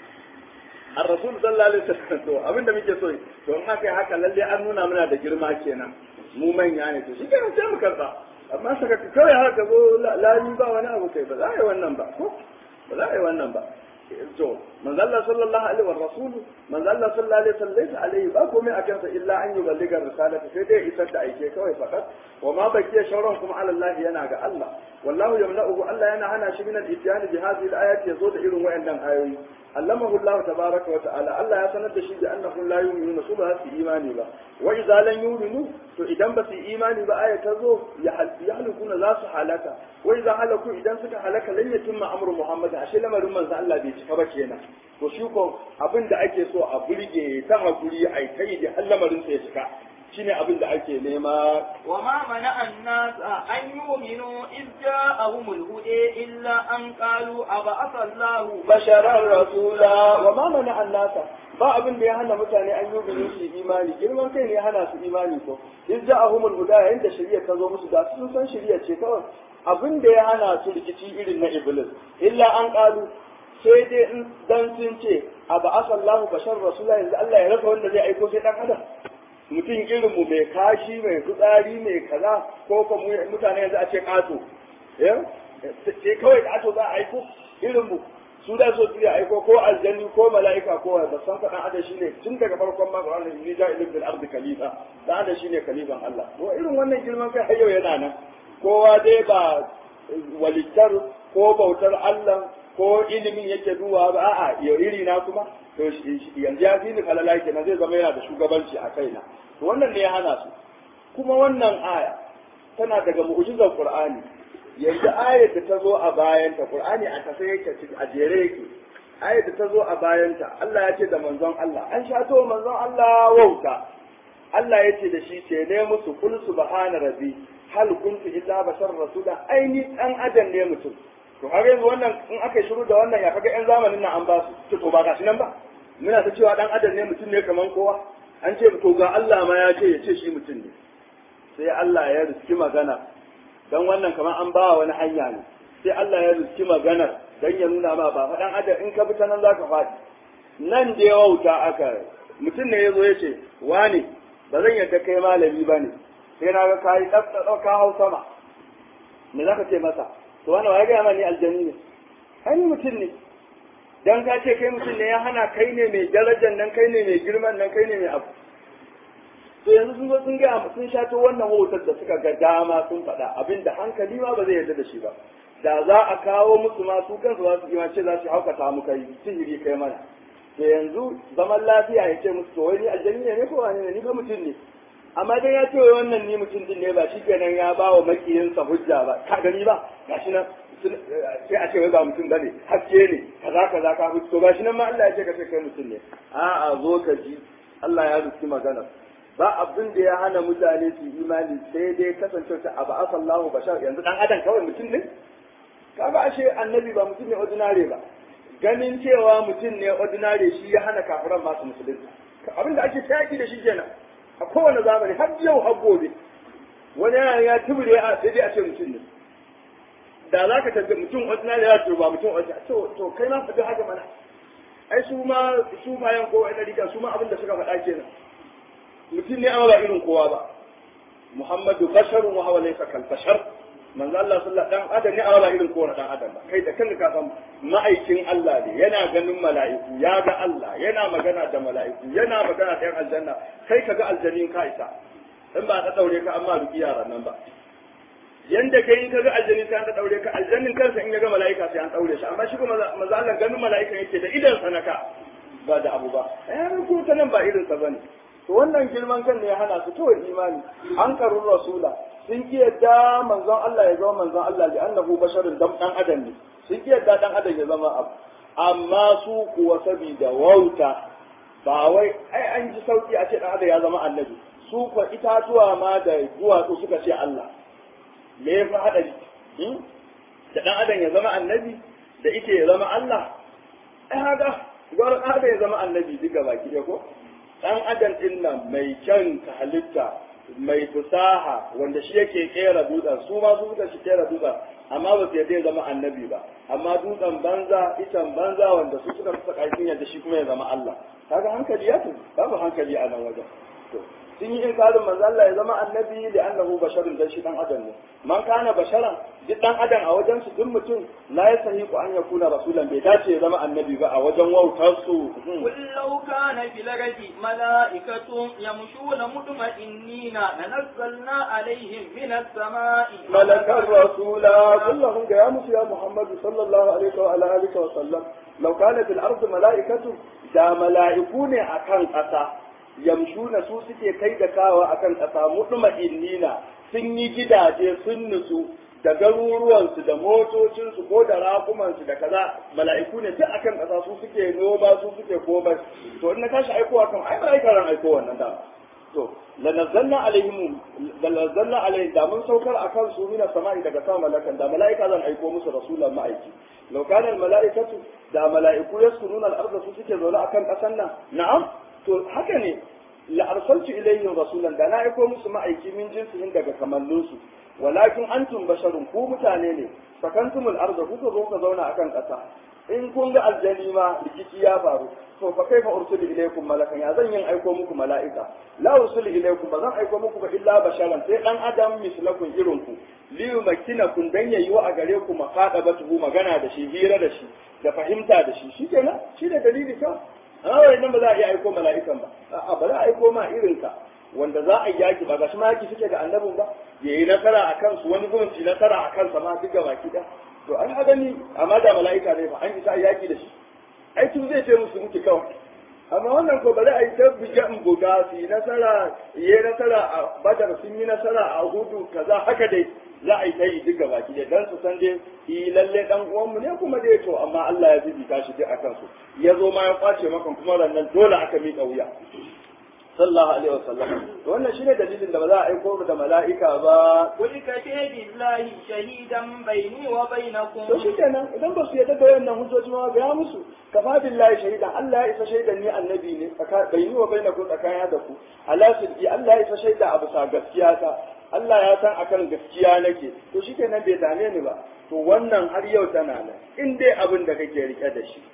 ar-rasul sallallahu alaihi wasallam to abinda muke so to in haka haka lalle an nuna muna da girma kenan mu manya ne to shi kenan sai mu karba amma saka kawai haka zo lani ba wani abu kai ba za a yi wannan ba ko ba za a yi wannan ba to manzo Allah sallallahu alaihi wa rasulu manzo Allah sallallahu alaihi wasallam laysa alaihi ba komai akan sa illa an yuballiga risalata sai dai isar da aike kawai fakat wa ma bakiya shauran kuma ala Allah yana ga Allah wallahu yamna'uhu Allah yana hana shi min al-ityan bi hadhihi al-ayati yazo da irin wayannan ayoyi allamahu Allah tabaraka wa ta'ala Allah ya sanar da shi da annahu la yu'minu su ba su imani ba wa idza lam yu'minu to idan ba su imani ba aya ta zo ya halukuna za su halaka wa idza halaku idan suka halaka lan yatimma amru Muhammad ashe lamarin manzo Allah bai cika ba kenan to shi ko abin da ake so a burge ta hakuri ai kai da lamarin sai cika shine abin da ake nema wa ma mana annas an yu'minu iz ja'ahumul huda illa an qalu aba'atha Allahu basharar rasula wa ma mana annasa ba abin da ya hana mutane an yu'minu su imani girman kai ne ya hana su imani ko iz ja'ahumul huda yayin da shari'a ta zo musu da sun san shari'a ce kawai abin da ya hana su rikici irin na iblis illa an qalu sai dai dan sun ce aba'atha Allahu basharar rasula yanzu Allah ya rasa wanda zai aiko sai dan adam mutum irin mu mai kashi mai fitsari mai kaza ko kuma mutane yanzu a ce kato sai kawai kato za a aiko irin mu su da so su aiko ko aljanni ko mala'ika ko ba san ka dan adam shine tun daga farkon ma Qur'ani ni ja'ilun bil ardi khalifa dan adam shine khalifan Allah to irin wannan girman kai har yau yana nan kowa dai ba walittar ko bautar Allah ko ilimin yake duwa ba a'a yau iri na kuma to yanzu ya fi ni falala kenan zai zama yana da shugabanci a kaina to wannan ne ya hana su kuma wannan aya tana daga mu'jizar Qur'ani yanzu ayar da ta zo a bayanta Qur'ani a tafe yake a jere yake ayar da ta zo a bayanta Allah ya ce da manzon Allah an shato manzon Allah wauta Allah ya ce da shi ce ne musu kul subhana rabbi hal kuntu illa bashar rasula aini dan adam ne mutum to har yanzu wannan in aka shiru da wannan ya kaga yan zamanin nan an ba su to ba gashi nan ba muna ta cewa dan adam ne mutum ne kaman kowa an ce to ga Allah ma ya ce ya ce shi mutum ne sai Allah ya riski magana dan wannan kaman an ba wani hanya ne sai Allah ya riski magana dan ya nuna ma ba fa dan adam in ka bi ta nan zaka faɗi nan da ya wauta aka mutum ne yazo ya ce wani ba zan yadda kai malami bane sai na ga kai ka hau sama me zaka ce masa to wani wa ya gaya mani aljani ne ai mutum ne dan ka ce kai mutum ne ya hana kai ne mai darajar nan kai ne mai girman nan kai ne mai abu to yanzu sun zo sun gaya sun shato wannan hotar da suka ga dama sun faɗa abinda hankali ma ba zai yarda da shi ba da za a kawo musu ma su kansu za su yi ce za su haukata mu kai sihiri kai mana to yanzu zaman lafiya ya ce musu to wai ni aljani ne ko wani ne ni fa mutum ne amma dai ya ce wai wannan ni mutum din ne ba shi kenan ya ba wa makiyinsa hujja ba ka gani ba gashi nan sai a ce wai ba mutum bane haske ne kaza kaza ka to gashi nan ma Allah ya ce ka ce kai mutum ne a'a zo ka ji Allah ya rubuci magana ba abin da ya hana mutane su imani sai dai kasance ta abu asallahu bashar yanzu dan adam kawai mutum ne kaga ashe annabi ba mutum ne ordinary ba ganin cewa mutum ne ordinary shi ya hana kafiran masu musulunci abin da ake taki da shi kenan a kowane zamani har yau har gobe wani yana ya tubure a sai dai a ce mutum ne da za ka tafi mutum ordinary ya ce ba mutum ordinary to kai ma faɗi haka mana ai su ma yan kowa ɗan riga su ma abin da suka faɗa kenan mutum ne amma ba irin kowa ba Muhammadu basharun wa huwa laysa kal bashar manzo Allah sallallahu dan adam ne amma ba irin kowa dan adam ba kai da kanka ka san ma'aikin Allah ne yana ganin mala'iku ya ga Allah yana magana da mala'iku yana magana da yan aljanna kai kaga aljannin ka isa in ba ta daure ka amma ruki yaran nan ba yanda kai in kaga aljanni sai an daure ka aljannin kansa in ya ga mala'ika sai an daure shi amma shi kuma manzo Allah ganin mala'ika yake da idan sanaka ba da abu ba ko ta nan ba irin sa bane to wannan girman kan ne ya hana su kawai imani an karu rasula sun ki yadda manzon Allah ya zama manzon Allah li annahu basharun dan adam ne sun ki yadda dan adam ya zama abu amma su kuwa sabida wauta ba wai ai an ji sauki a ce dan adam ya zama annabi su kuwa itatuwa ma da duwatsu suka ce Allah me ya fi hadari da dan adam ya zama annabi da ike ya zama Allah ai haka gwar adam ya zama annabi duka baki ɗaya ko dan adam din nan mai kyan halitta mai fusaha wanda shi yake kera dutsen su ma su suka shi kera dutsen amma ba su yadda ya zama annabi ba amma dutsen banza itan banza wanda su suka fasa ƙarfin yadda shi kuma ya zama Allah kaga hankali ya tafi babu hankali a nan wajen to sun yi inkarin manzo Allah ya zama annabi da annahu basharun dan shi dan adam ne man kana basharan duk dan adam a wajen su duk mutum la yasahiqu an yakuna rasulan bai dace ya zama annabi ba a wajen wautar su kullau kana fil ardi malaikatun yamshuna mutma'innina lanazzalna alaihim minas sama'i malakar rasula kullahum ya musu ya muhammad sallallahu alaihi wa alihi wa sallam law kana fil ardi malaikatu da malaiku ne akan kasa yamshuna su suke kai da kawa akan ƙasa mutma'innina sun yi gidaje sun nutsu da garuruwansu da motocinsu ko da raƙumansu da kaza mala'iku ne duk akan ƙasa su suke noma su suke komai to in na tashi aikowa kan ai mala'ika ran aiko wannan da to lanazzalna alaihim da mun saukar akan su mina sama'i daga sama malakan da mala'ika zan aiko musu rasulan ma'aiki law kana al mala'ikatu da mala'iku yaskununa al arda su suke zaune akan ƙasan nan na'am to haka ne la arsaltu ilayhim rasulan da na aiko musu ma'aiki min jinsihim daga kamanninsu walakin antum basharun ku mutane ne sakantumul arda kuka zo ka zauna akan ƙasa in kun ga aljani ma rikici ya faru to fa kaifa ursilu ilaykum malakan ya zan yin aiko muku mala'ika la ursilu ilaykum ba zan aiko muku ba illa basharan sai dan adam mislakum irin ku li yumakkinakum dan yayi wa a gare ku mafadabatu magana da shi hira da shi da fahimta da shi shikenan shi da dalili ka wai nan ba za a iya aiko mala'ikan ba a'a ba za a aiko ma irin ka wanda za a yaki ba gashi ma yaki suke ga annabin ba yayi nasara a kansu wani gurin su nasara a kansa ma duk baki da to an gani amma da mala'ika ne ba an isa yaki da shi ai tun zai ce musu muke kawai amma wannan ko bari a yi ta buga in buga su yi nasara yayi nasara a badar sun yi nasara a hudu kaza haka dai za a yi ta yi duk baki da dan su san dai lalle dan uwanmu ne kuma dai to amma Allah ya bibita shi duk akan su ya zo ma ya kwace maka kuma rannan dole aka mika wuya sallallahu alaihi wasallam to wannan shine dalilin da ba za a aiko da mala'ika ba qul kafa billahi shahidan bayni wa bainakum to shikenan idan ba su yadda da wannan hujjoji ma ga musu kafa billahi shahidan Allah ya isa shaidan ni annabi ne bayni wa bainakum tsakanin da ku ala sidqi Allah ya isa shaida abu sa gaskiya ta Allah ya san akan gaskiya nake to shikenan bai dame ni ba to wannan har yau tana nan in dai abin da kake rike da shi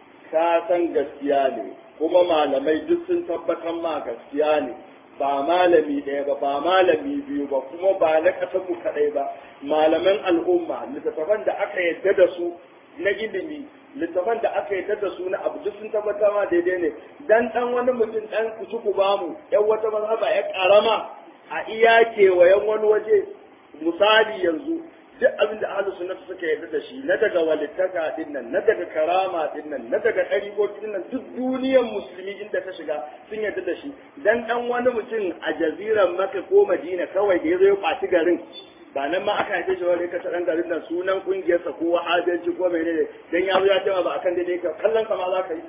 ka san gaskiya ne kuma malamai duk sun tabbatar ma gaskiya ne ba malami ɗaya ba ba malami biyu ba kuma ba na ƙasar mu kaɗai ba malaman al'umma littattafan da aka yadda da su na ilimi littattafan da aka yadda da su na abu duk sun tabbatar ma daidai ne dan wani mutum dan kuci ku bamu yan wata mazhaba ya karama a iya kewayen wani waje misali yanzu duk abin da ahlus sunna suka yarda da shi na daga walittaka din nan na daga karama din nan na daga ɗariƙoƙi din nan duk duniyar musulmi inda ta shiga sun yarda da shi dan wani mutum a jaziran Makka ko Madina kawai da ya zo ya ɓaci garin ba nan ma aka haife shi wani ka ta garin nan sunan kungiyarsa ko wahabiyanci ko menene dan ya zo ya ce ba akan daidai ka kallon ka ma za ka yi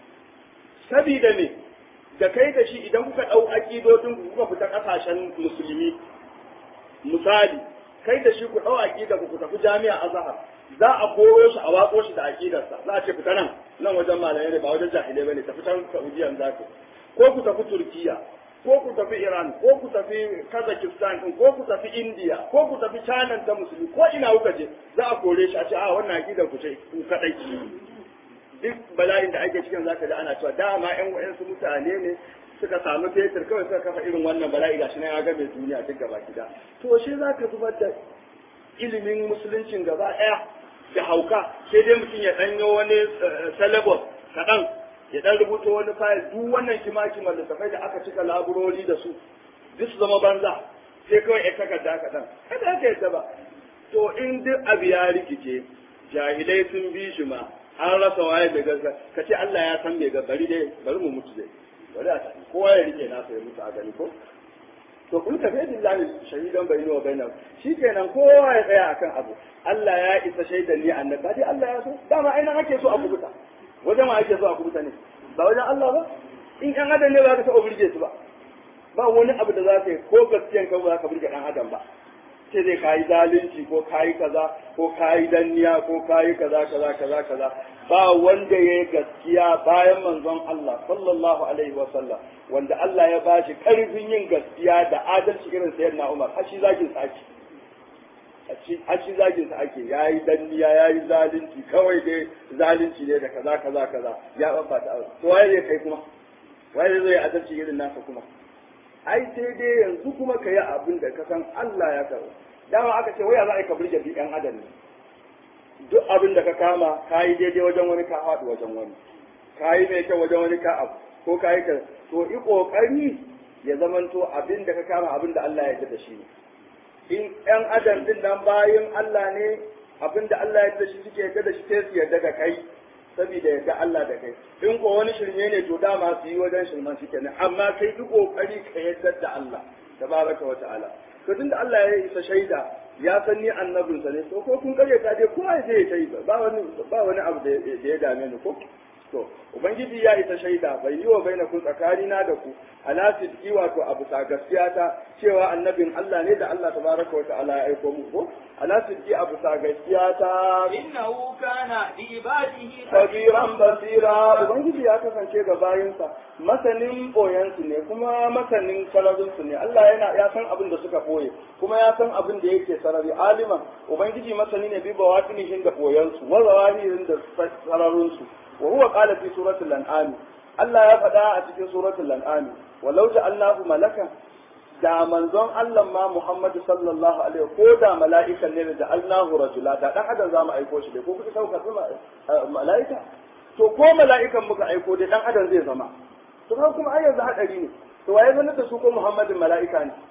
sabida me da kai da shi idan kuka ɗau aƙidodin kuka fita ƙasashen musulmi misali kai da shi ku ɗau aƙida ku tafi jami'a Azhar za a koyo shi a watso shi da aƙidarsa za a ce fita nan wajen malamai ne ba wajen jahilai bane tafi can Saudiyan za ku ko ku tafi Turkiya ko ku tafi Iran ko ku tafi Kazakhstan ko ku tafi India ko ku tafi China ta musulmi ko ina kuka je za a kore shi a ce a wannan aƙidar ku ce ku kadai duk bala'in da ake cikin zaka ji ana cewa dama ƴan wayansu mutane ne suka samu fetur kawai suka kafa irin wannan bala'i gashi na ya ga mai duniya duk gaba gida to shi za ka zubar da ilimin musuluncin gaba ɗaya da hauka sai dai mutum ya ɗanyo wani syllabus kaɗan ya ɗan rubuta wani fayil duk wannan kima-kiman littafai da aka cika laburori da su duk su zama banza sai kawai ya takarda kaɗan kada aka yadda ba to in duk abu ya rikice jahilai sun bi shi ma an rasa waye mai gaskiya ka ce Allah ya san mai bari dai bari mu mutu dai bari a tafi kowa ya rike nasa ya mutu a gani ko to kun tafi billahi shahidan bayinu wa bainahu shikenan kowa ya tsaya akan abu Allah ya isa shaidan ni annabi dai Allah ya so dama aina ake so a kubuta wajen ma ake so a kubuta ne ba wajen Allah ba in ɗan adam ne ba ka taɓa burge su ba ba wani abu da za ka yi ko gaskiyan ka ba za ka burge ɗan adam ba sai dai kayi zalunci ko kayi kaza ko kayi danniya ko kayi kaza kaza kaza kaza ba wanda ya yi gaskiya bayan manzon Allah sallallahu alaihi wa sallam wanda Allah ya ba shi karfin yin gaskiya da adalci irin sayyidina Umar har shi zagin sa ake har shi zagin sa ake yayi danniya yayi zalunci kawai dai zalunci ne da kaza kaza kaza ya babba ta to waye zai kai kuma waye zai adalci irin nasa kuma ai sai dai yanzu kuma ka yi abin da ka san Allah ya karo dama aka ce waya za a ka burge bi ɗan adam ne duk abin da ka kama ka yi daidai wajen wani ka haɗu wajen wani ka yi mai kyau wajen wani ka abu ko ka yi ka to yi ƙoƙari ya zamanto abin da ka kama abin da Allah ya yarda da shi ne in ɗan adam din nan bayan Allah ne abin da Allah ya yarda da shi suke yarda da shi sai su yarda da kai saboda yadda Allah da kai in ko wani shirme ne to dama su yi wajen shirman shi kenan amma kai duk kokari ka yadda da Allah tabaraka wa ta'ala to tunda Allah ya isa shaida ya san ni annabinsa ne to ko kun kare ta dai kowa zai yi ba wani abu da ya dame ni ko to ubangiji ya isa shaida bai yi wa bainakum tsakanina da ku ala sidqi wato abu ta gaskiya ta cewa annabin Allah ne da Allah tabaraka wa ta'ala ya aiko mu ko ala sidqi abu ta gaskiya ta innahu kana bi ibadihi kabiran basira ubangiji ya kasance ga bayinsa masanin boyan su ne kuma masanin sararin su ne Allah ya san abin da suka boye kuma ya san abin da yake sarari aliman ubangiji masani ne bi bawatinihin da boyan su wa zawahirin da sararin su وهو قال في سورة الأنعام الله يفدا a cikin suratul an'am walau ja'alnahu malakan da manzon Allah ma Muhammad sallallahu alaihi ko da mala'ikan ne da ja'alnahu rajula da dan adam zamu aiko shi dai ko kuka sauka mala'ika to ko mala'ikan muka aiko dai dan adam zai zama to kuma ai yanzu hadari ne to waye zan da su ko Muhammadin mala'ika ne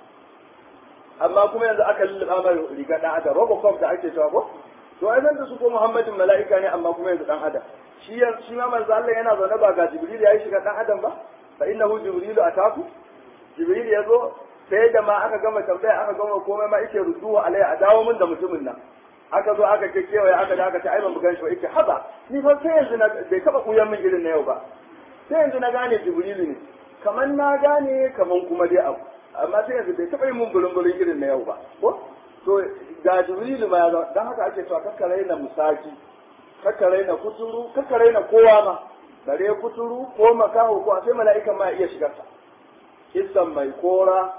amma kuma yanzu aka lulluba mai riga dan adam robocop da ake cewa ko to ai zan da su ko Muhammadin mala'ika ne amma kuma yanzu dan adam shi ma manzo Allah yana zaune ba ga Jibril ya yi shiga dan adam ba fa innahu Jibril ataku Jibril ya zo sai da ma aka gama tambaya aka gama komai ma yake ruduwa alai a dawo min da mutumin nan aka zo aka ce kewaye aka da aka ce ai ban bugan shi ba yake haba ni fa sai yanzu na bai taba kuyan min irin na yau ba sai yanzu na gane Jibril ne kaman na gane kaman kuma dai abu amma sai yanzu bai taba yi mun bulun irin na yau ba ko to ga Jibril ma ya zo dan haka ake cewa kakkare na musaki kakkare na kuturu kakkare na kowa ma bare kuturu ko makaho ko sai mala'ikan ma iya shigar sa kissan mai kora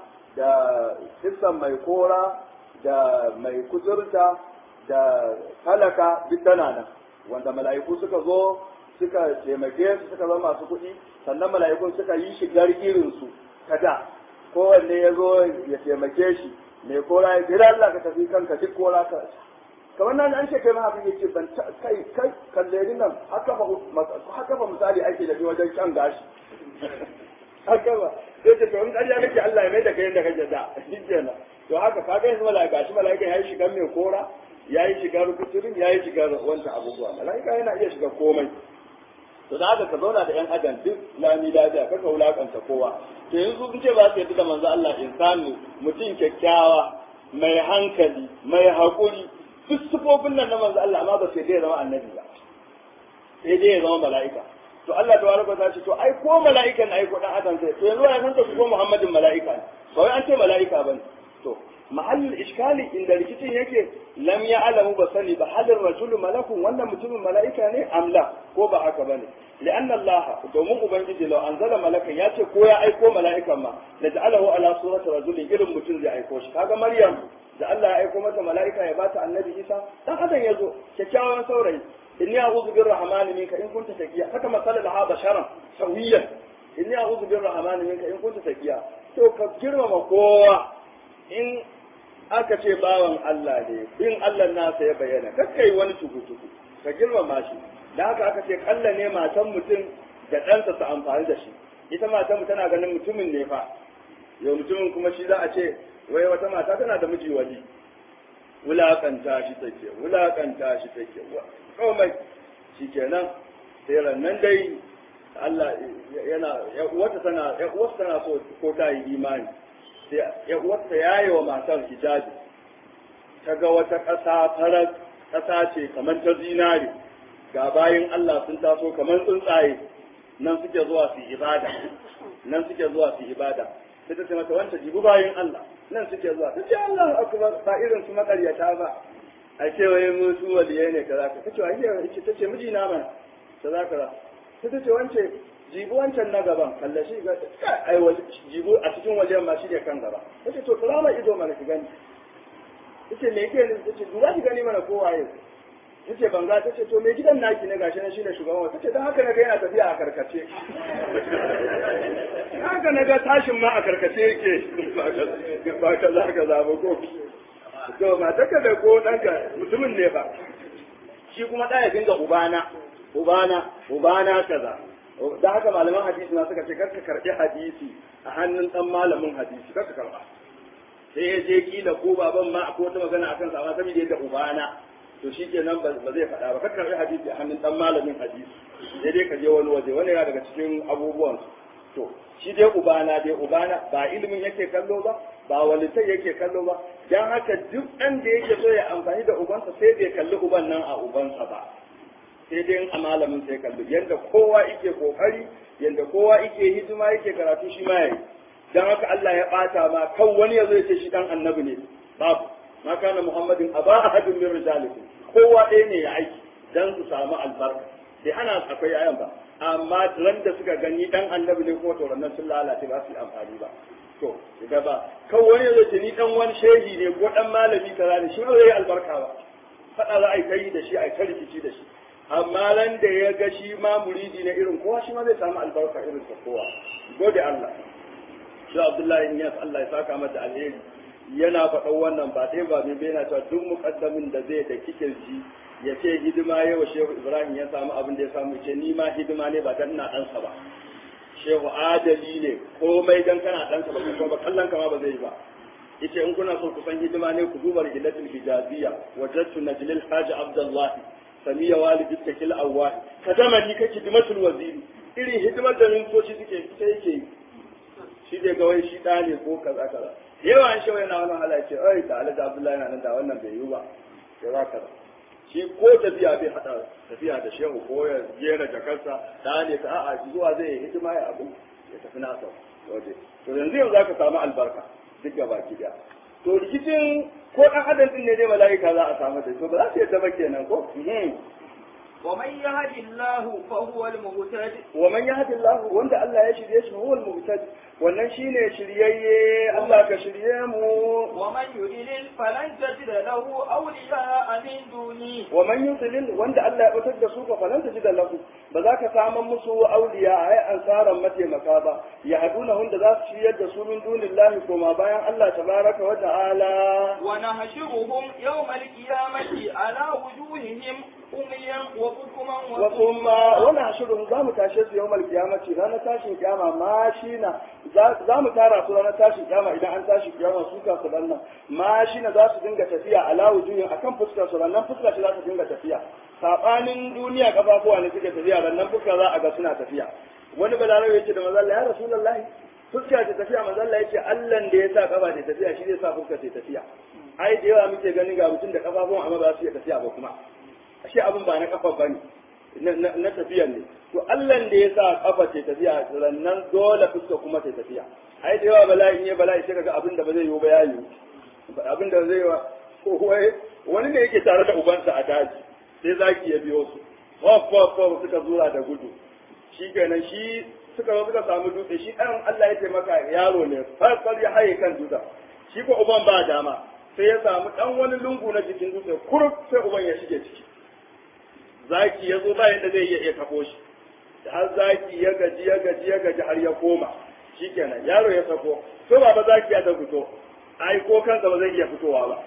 da mai kuturta da halaka duk tana nan wanda mala'iku suka zo suka taimake su suka zama masu kuɗi sannan mala'ikun suka yi shigar irin su kada kowanne ya zo ya taimake shi mai kora ya gida Allah ka tafi kanka duk kora ka kamar nan an ce kai ma haka yake ban kai kalleri nan haka fa misali ake da wajen kan gashi haka ba sai ce to in ƙarya nake Allah ya mai da kai yadda kake da shikenan to haka ka ga yanzu mala'ika shi mala'ika yayi shigar mai kora yayi shigar kuturin yayi shigar wanda abubuwa mala'ika yana iya shiga komai to da haka ka zauna da yan adam duk lami lafiya kaka wulakanta kowa to yanzu kun ce ba su yadda da manzo Allah insani mutum kyakkyawa mai hankali mai haƙuri duk sufofin nan na manzo Allah amma ba sai dai zama annabi ba sai dai ya zama mala'ika to Allah tabaraka ta ce to ai ko mala'ikan ai ko dan adam sai to yanzu ya san ko Muhammadin mala'ika ne ba wai an ce mala'ika bane to mahallin iskali inda rikicin yake lam ya'lamu ba sani ba halin rajulu malakun wannan mutumin mala'ika ne amla ko ba haka bane لأن الله domin ubangiji law anzala malakan ya ce ko ya aiko mala'ikan ma la ja'alahu ala surati rajulin irin mutum zai aiko shi kaga maryam da Allah ya aiko mata mala'ika ya bata annabi Isa dan adam yazo kyakkyawan saurayi inni a'udhu birrahmani minka in kunta taqiya haka masalal ha basharan sawiyan inni a'udhu birrahmani minka in kunta taqiya to ka girmama kowa in aka ce bawan Allah ne bin Allah nasa ya bayyana kakkai wani tukutuku ka girmama shi da haka aka ce kalla ne matan mutum da ɗansa su amfani da shi ita matan mu tana ganin mutumin ne fa yau mutumin kuma shi za a ce wai wata mata tana da miji wali wulakanta shi take komai shi kenan sai rannan dai Allah yana wata tana so ko ta yi imani sai wata yayi wa matar hijabi ta ga wata ƙasa farar ƙasa ce kamar ta zinare ga bayin Allah sun taso kamar tsuntsaye nan suke zuwa su ibada sai ta ce mata wanta jibu bayin Allah nan suke zuwa ta ce Allah akbar ba irin su makaryata ba a ce wai mu su waliyai ne kaza ka tace ai ta ce miji na mana kaza kaza sai ta ce wance jibu wancan na gaban kallashi ga ai jibu a cikin wajen ma shi ne kan gaba tace to kula mai ido mana ki gani tace me yake ne tace duba ki gani mana ko waye tace banga tace to me gidan naki ne gashi nan shine shugaban tace dan haka naga yana tafiya a karkace haka naga tashin ma a karkace yake ba kaza ba ko to mataka da ko danka mutumin ne ba shi kuma da ya dinga ubana kaza da haka malaman hadisi na suka ce karka karbi hadisi a hannun dan malamin hadisi karka karba sai ya je kila ko baban ma akwai wata magana akan sa amma saboda yadda ubana to shikenan ba zai faɗa ba karka karbi hadisi a hannun dan malamin hadisi sai dai ka je wani waje wani yana daga cikin abubuwan to shi dai ubana ba ilimin yake kallo ba walitai yake kallo ba dan haka duk ɗan da yake so ya amfani da ubansa sai bai kalli uban nan a ubansa ba sai dai a malamin sai kalli yanda kowa yake kokari yanda kowa yake hidima yake karatu shi ma yayi dan haka Allah ya bata ma kan wani yazo ya ce shi dan annabi ne babu ma kana muhammadin aba ahadun min rijalikum kowa ɗaya ne ya aiki dan su samu albarka sai ana akwai ayan ba amma ran da suka gani dan annabi ne kuma to rannan sun lalace ba su yi amfani ba to daga ba kan wani yazo ce ni dan wani shehi ne ko dan malami kaza ne shi ba zai yi albarka ba fada za a yi kai da shi a yi rikici da shi amma ran da ya ga shi ma muridi na irin kowa shi ma zai samu albarka irin ta kowa gode Allah shi Abdullahi in yas Allah ya saka mata alheri yana faɗan wannan ba dai ba bai yana cewa duk muqaddamin da zai da kikirji ya ce hidima yawa Shehu Ibrahim ya samu abin da ya samu ce ni ma hidima ne ba dan ina ɗansa ba Shehu adali ne komai dan kana ɗansa ba kuma ba kallon kama ba zai yi ba yace in kuna so ku san hidima ne ku duba rijilatul hijaziyya wajadtu najlil haji Abdullahi samiya walidi takil awwahi kadamani kake dimatul waziri irin hidimar da mintoci suke ita yake yi shi dai ga wai shi da ne ko kaza kaza yawa an shawo yana wani hala ce ai da Alhaji Abdullahi yana nan da wannan bai yi ba sai za ka shi ko tafiya bai hada tafiya da shehu ko ya jera jakarsa da ne ka a'a zuwa zai yi hidima ya abu ya tafi nasa waje to yanzu yau zaka samu albarka duk gaba ki da to rikicin ko dan adam din ne dai malaika za a samu da to ba za su yadda ba kenan ko ومن يهد الله فهو المهتد ومن يهد الله وند الله ya shirye shi huwa al-muhtad wannan shine shiryayye Allah ka shirye mu ومن يضلل فلن تجد له أولياء من دوني ومن يضلل وند Allah ya batar da su fa falan tajid lahu ba za ka samu musu auliya ai ansaran mataimaka ba ya haduna hunda za su shiryar da su min dunillahi kuma bayan Allah tabaraka wa ta'ala wa nahshuruhum yawmal qiyamati ala wujuhihim umiyan wa bukuman wa summa wa nahshuruhum za mu tashe su yawmal qiyamati ranar tashin kiyama mashina za mu tara su ranar tashin kiyama idan an tashi kiyama su ka su danna mashina za su dinga tafiya ala wujuhin akan fuskar su ranar fuskar su za su dinga tafiya sabanin duniya kafafuwa ne suke tafiya ranar fuskar za a ga suna tafiya wani balarabe yace da manzo Allah ya rasulullahi fuska ta tafiya manzo Allah yace Allah da ya sa kafa ta tafiya shi zai sa fuska ta tafiya ai da yawa muke ganin ga mutum da kafafuwan amma ba su iya tafiya ba kuma ashe abin ba na kafa bane na tafiyan ne to Allah da ya sa kafa ta tafiya sannan dole fuska kuma ta tafiya ai da yawa bala'i ne bala'i sai kaga abin da ba zai yi ba ya yi abin da zai yi wani ne yake tare da ubansa a daji sai zaki ya biyo su waf suka zura da gudu shi kenan shi suka samu dutse shi ɗan Allah ya taimaka yaro ne farfar ya haye kan dutsen shi ko uban ba dama sai ya samu ɗan wani lungu na jikin dutse kuruk sai uban ya shige ciki zaki ya zo ba yadda zai iya tabo shi har zaki ya gaji har ya koma shikenan yaro ya sako to baba zaki ya ta fito ai ko kansa ba zai iya fitowa ba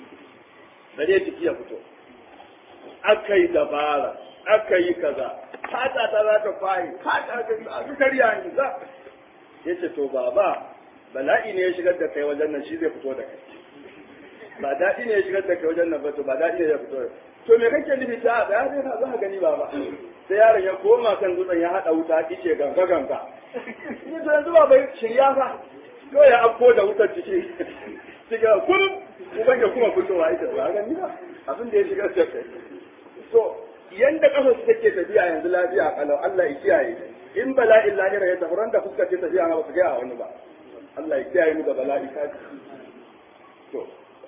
da dai jiki ya fito akai dabara akai kaza fata ta za ta fayi fata ta karya ni za yace to baba bala'i ne ya shigar da kai wajen nan shi zai fito da kai ba daɗi ne ya shigar da kai wajen nan ba to ba daɗi ne ya fito to me kake nufi ta da ya za ka gani baba sai yaron ya koma kan dutsen ya haɗa wuta ice ganga ni to yanzu ba bai shirya fa to ya afko da wutar ciki shiga kullum uban ya kuma fitowa ita ba gani ba abin da ya shigar da kai to yanda kafa su take tafiya yanzu lafiya kalau Allah ya kiyaye in bala'in lahira ya tafi da fuskar ta tafiya ba su ga wani ba Allah ya kiyaye mu da bala'i ka to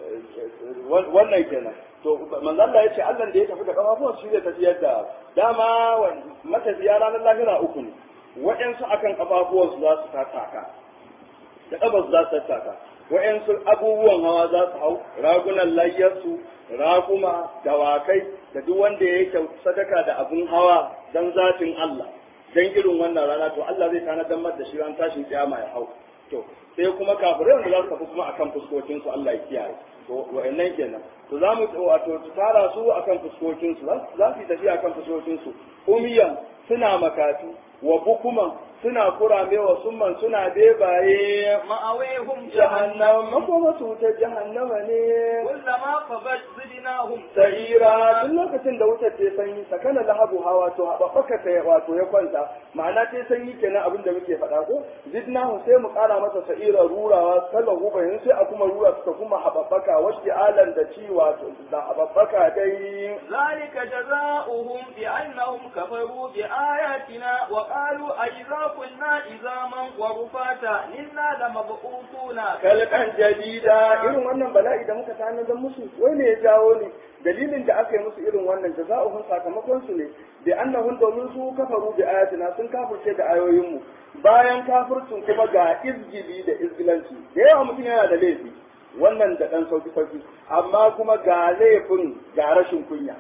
wannan kenan to manzo Allah ya ce Allah da ya tafi da kafafuwan shi zai tafiyar da dama matafiya ranar lahira uku ne waɗansu akan kafafuwan su za su taka da kabas za su taka waɗansu abubuwan hawa za su hau ragunan layyarsu raguma dawakai da duk wanda ya yi sadaka da abun hawa dan zatin Allah dan irin wannan rana to Allah zai tanadar da shi ran tashin kiyama ya hau to sai kuma kafirai wanda za su tafi kuma akan fuskokin su Allah ya kiyaye to wa'annan kenan to za mu wato tara su akan fuskokin su za su tafi akan fuskokin su umiyan suna makatu wa bukuman suna kurame wa summan suna bebaye ma'awehum jahannam makoma su ta jahannama ne kullama qabat zidnahum sa'ira duk lokacin da wutar ta sanyi sakana lahabu hawa to haɓaɓɓaka ta wato ya kwanta ma'ana ta sanyi kenan abin da muke faɗa ko zidnahum sai mu ƙara masa sa'ira rurawa salahu bayan sai a kuma rura suka kuma haɓaɓɓaka wasu alan da ci wato da haɓaɓɓaka dai zalika jazaohum bi annahum kafaru bi ayatina wa qalu aiza kunna izaman wa rufata inna lamab'utuna kalkan jadida irin wannan bala'i da muka tanadar musu wai ne ya jawo ne dalilin da aka yi musu irin wannan jaza'uhum sakamakon su ne bi annahum domin su kafaru bi ayatina sun kafirce da ayoyin mu bayan kafircin kuma ga izgili da izgilanci da yawa mutum yana da laifi wannan da dan sauki sauki amma kuma ga laifin ga rashin kunya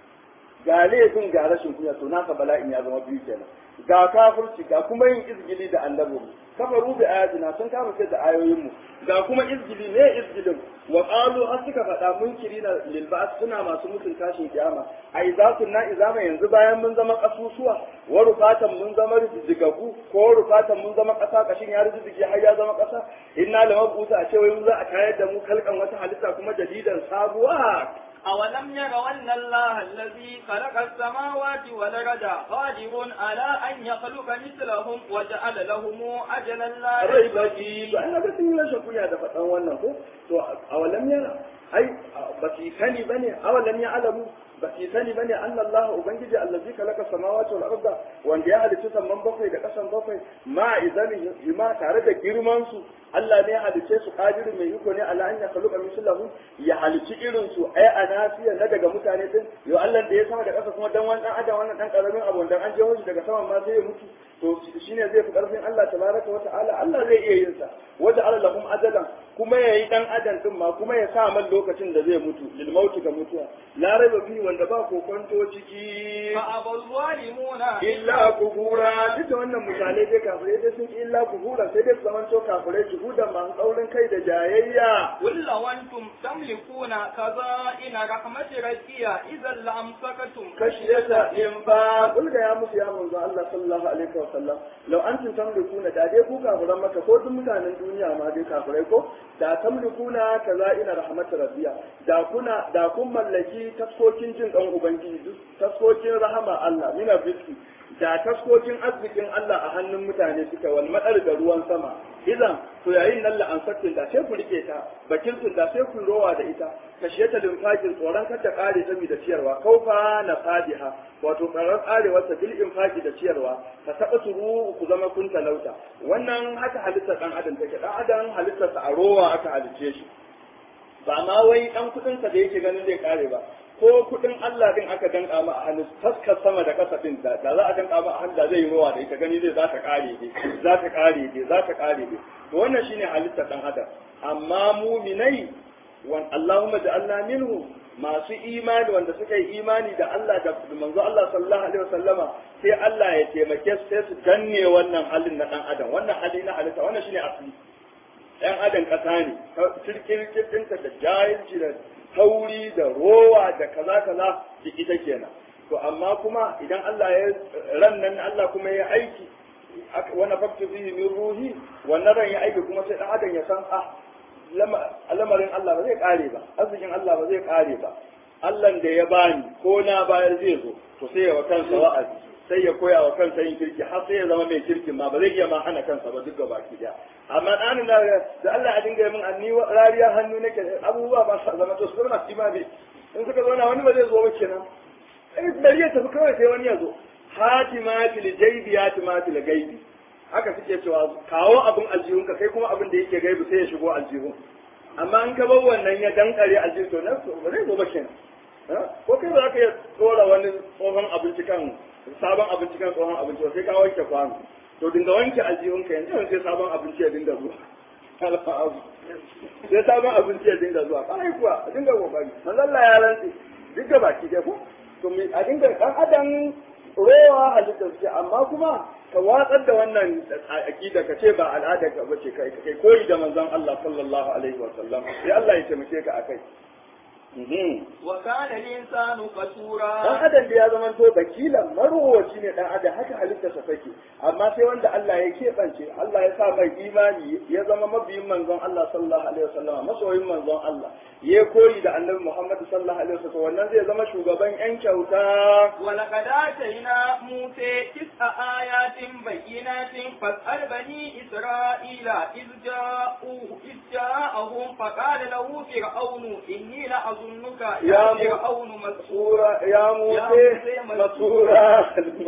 to naka bala'in ya zama biyu kenan ga kafirci ga kuma yin izgili da annabi kafaru bi ayatina sun kafirce da ayoyin mu ga kuma izgili ne izgilin wa qalu har suka faɗa munkirina lil ba'th suna masu mutun tashin kiyama ai za su na izama yanzu bayan mun zama kasusuwa wa rufatan mun zama rizdigagu ko rufatan mun zama kasa kashin ya rizdige har ya zama kasa inna lamabuta a ce wai mun za a tayar da mu kalkan wata halitta kuma jadidan sabuwa أولم يروا أن الله الذي خلق السماوات والأرض قادر على أن يخلق مثلهم وجعل لهم أجلا لا ريب فيه أنا بس من شكويا ده فتان wannan ko to awalam yara ai basi sani bane awalam ya alamu basi sani bane anna Allah ubangiji allazi khalaqa samawati wal arda wanda ya halitta samman bakwai da kasan bakwai ma izami ma tare da girman su Allah ne ya halice su qadiru mai iko ne ala an ya khalaqa mislahu ya halici irin su ai anasiya na daga mutane din yo Allah da ya sama da kasa kuma dan wannan adam wannan dan karamin abu dan an je hoji daga saman ma sai ya mutu to shine zai fi karfin Allah tabaraka wa ta'ala Allah zai iya yin sa wata ala lahum ajalan kuma yayi dan adam din ma kuma ya sa man lokacin da zai mutu lil mauti ga mutuwa la raiba fi wanda ba kokonto ciki fa abal zalimuna illa kufura duk wannan misalai dai kafirai dai sun illa kufura sai dai zaman to kafirai juhudan masu tsaurin kai da jayayya kullu wantum tamlikuna kaza ina rahmati rabbiya idan la amsakatum kashiyata in ba kulga ya musu ya manzo Allah sallallahu alaihi wa sallam law antum tamlikuna da dai ku kafiran maka ko duk mutanen duniya ma dai kafirai ko da tamlikuna kaza ina rahmati rabbiya da kun mallaki taskokin jin dan ubangiji taskokin rahama Allah mina biski da taskokin arzikin Allah a hannun mutane suka wal madar da ruwan sama idan to yayin nan la ansatin da sai ku rike ta bakin sun da sai ku rowa da ita kashiyata linfakin tsoron kar ta kare ta mi da ciyarwa kaufa na fadiha wato tsaron karewar ta bil infaki da ciyarwa ka taba turu ku zama kun talauta wannan haka halittar dan adam take dan adam halittar sa a rowa aka halice shi ba ma wai dan kudin sa da yake ganin zai kare ba ko kudin Allah din aka danka ma a hannu taskar sama da kasa din da za a danka ma a hannu da zai yi rowa da ita gani zai za ta kare ne to wannan shine halittar dan adam amma mu'minai wan Allahumma ja'alna minhu masu imani wanda suka yi imani da Allah da manzo Allah sallallahu alaihi wasallama sai Allah ya taimake su sai su danne wannan halin na dan adam wannan hali na halitta wannan shine asali ɗan adam ƙasa ne kirkirkinta da jahilci da tauri da rowa da kaza kaza da ita kenan to amma kuma idan Allah ya ran nan Allah kuma ya aiki wani fakti fihi min ruhi wannan ran ya aiki kuma sai ɗan adam ya san lamarin Allah ba zai kare ba arzikin Allah ba zai kare ba Allah da ya bani ko na bayar zai zo to sai ya wa kansa wa'azi sai ya koya wa kansa yin kirki har sai ya zama mai kirkin ma ba zai iya ma hana kansa ba duk gaba ki daya amma ɗanin da Allah ya dinga min anni rariya hannu nake abubuwa ba sa zama to su zama imani in suka zo na wani ba zai zo ba kenan bari ya tafi kawai sai wani ya zo hatimatil jaybi hatimatil gaibi haka suke cewa kawo abin aljihunka kai kuma abin da yake gaibi sai ya shigo aljihun amma in ka bar wannan ya dankare aljihun to nan ba zai zo ba kenan ko kai ba za ka iya tsora wani tsohon abinci kan sabon abinci kan tsohon abinci sai ka wanke kwano to dinga wanke aljihunka yanzu sai sabon abinci ya dinga zuwa sai sabon abinci ya dinga zuwa kai kuwa a dinga kokari manzo Allah ya rantsi duk da baki dai ko to a dinga dan adam rowa halitta ce amma kuma ka watsar da wannan aqida ka ce ba al'ada ka bace kai koyi da manzon Allah sallallahu alaihi wa sallam sai Allah ya taimake ka akai wa kana al-insanu qasura dan adam da ya zama to bakilan marowaci ne dan adam haka halittarsa take amma sai wanda Allah ya keɓance Allah ya sa mai imani ya zama mabiyin manzon Allah sallallahu alaihi wasallam masoyin manzon Allah ya koyi da annabi Muhammad sallallahu alaihi wasallam wannan zai zama shugaban yan kyauta wa laqad atayna musa tis'a ayatin bayyinatin fas'al bani isra'ila iz ja'ahum faqala lahu fir'aunu inni la أظنك يا فرعون مسحورا يا موسى مسحورا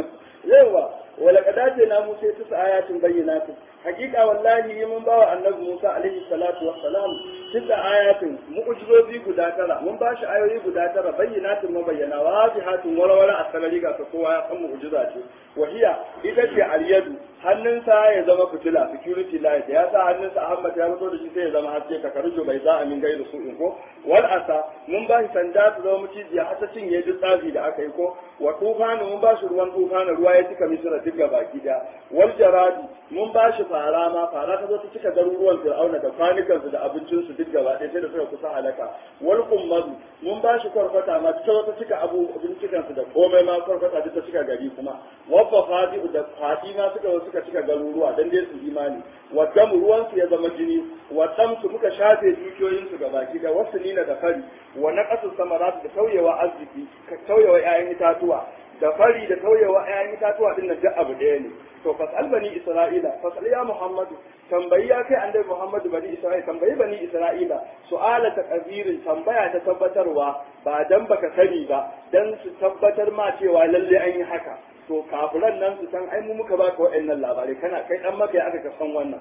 يوا ولقد آتينا موسى 9 آيات بينات حقيقة والله من باوى النبي موسى عليه الصلاة والسلام 9 آيات مؤجزوزي قداترة من باش آيوي قداترة بينات مبينة واضحات ولا أسفلي كسكوا يقوم مؤجزاتي وهي إذا في اليد hannunsa ya zama fitila security light ya sa hannunsa Ahmad ya fito da shi sai ya zama haske ka karujo bai za a min gairu su in ko wal asa mun ba shi sanda ta zama mucijiya har ta cinye duk tsafi da aka yi ko wa tufanu mun ba shi ruwan tufanu ruwa ya cika misira duk baki da wal jaradi mun ba shi fara ma fara ta zo ta cika garuruwan fir'auna da kwanukansu da abincinsu duk gaba ɗaya sai da suka kusa halaka wal kummadu mun ba shi kwarkwata ma ta zo ta cika abincikansu da komai ma kwarkwata duk ta cika gari kuma wabba fadi da fadi ma suka cika garuruwa dan dai su imani wadam ruwan su ya zama jini wadam su muka shafe dukiyoyin su gabaki da wasu nina da fari wa naqasu samarat da tauyewa arziki ka tauyewa 'ya'yan itatuwa da fari da tauyewa 'ya'yan itatuwa din nan duk abu ɗaya ne to fasal bani isra'ila fasal ya muhammadu tambayi ya kai annabi muhammadu bani isra'ila tambayi bani isra'ila su'ala taqdirin tambaya ta tabbatarwa ba dan baka sani ba dan su tabbatar ma cewa lalle an yi haka to kafiran nan su san ai mu muka baka wa'annan labarai kana kai dan maka aka ka san wannan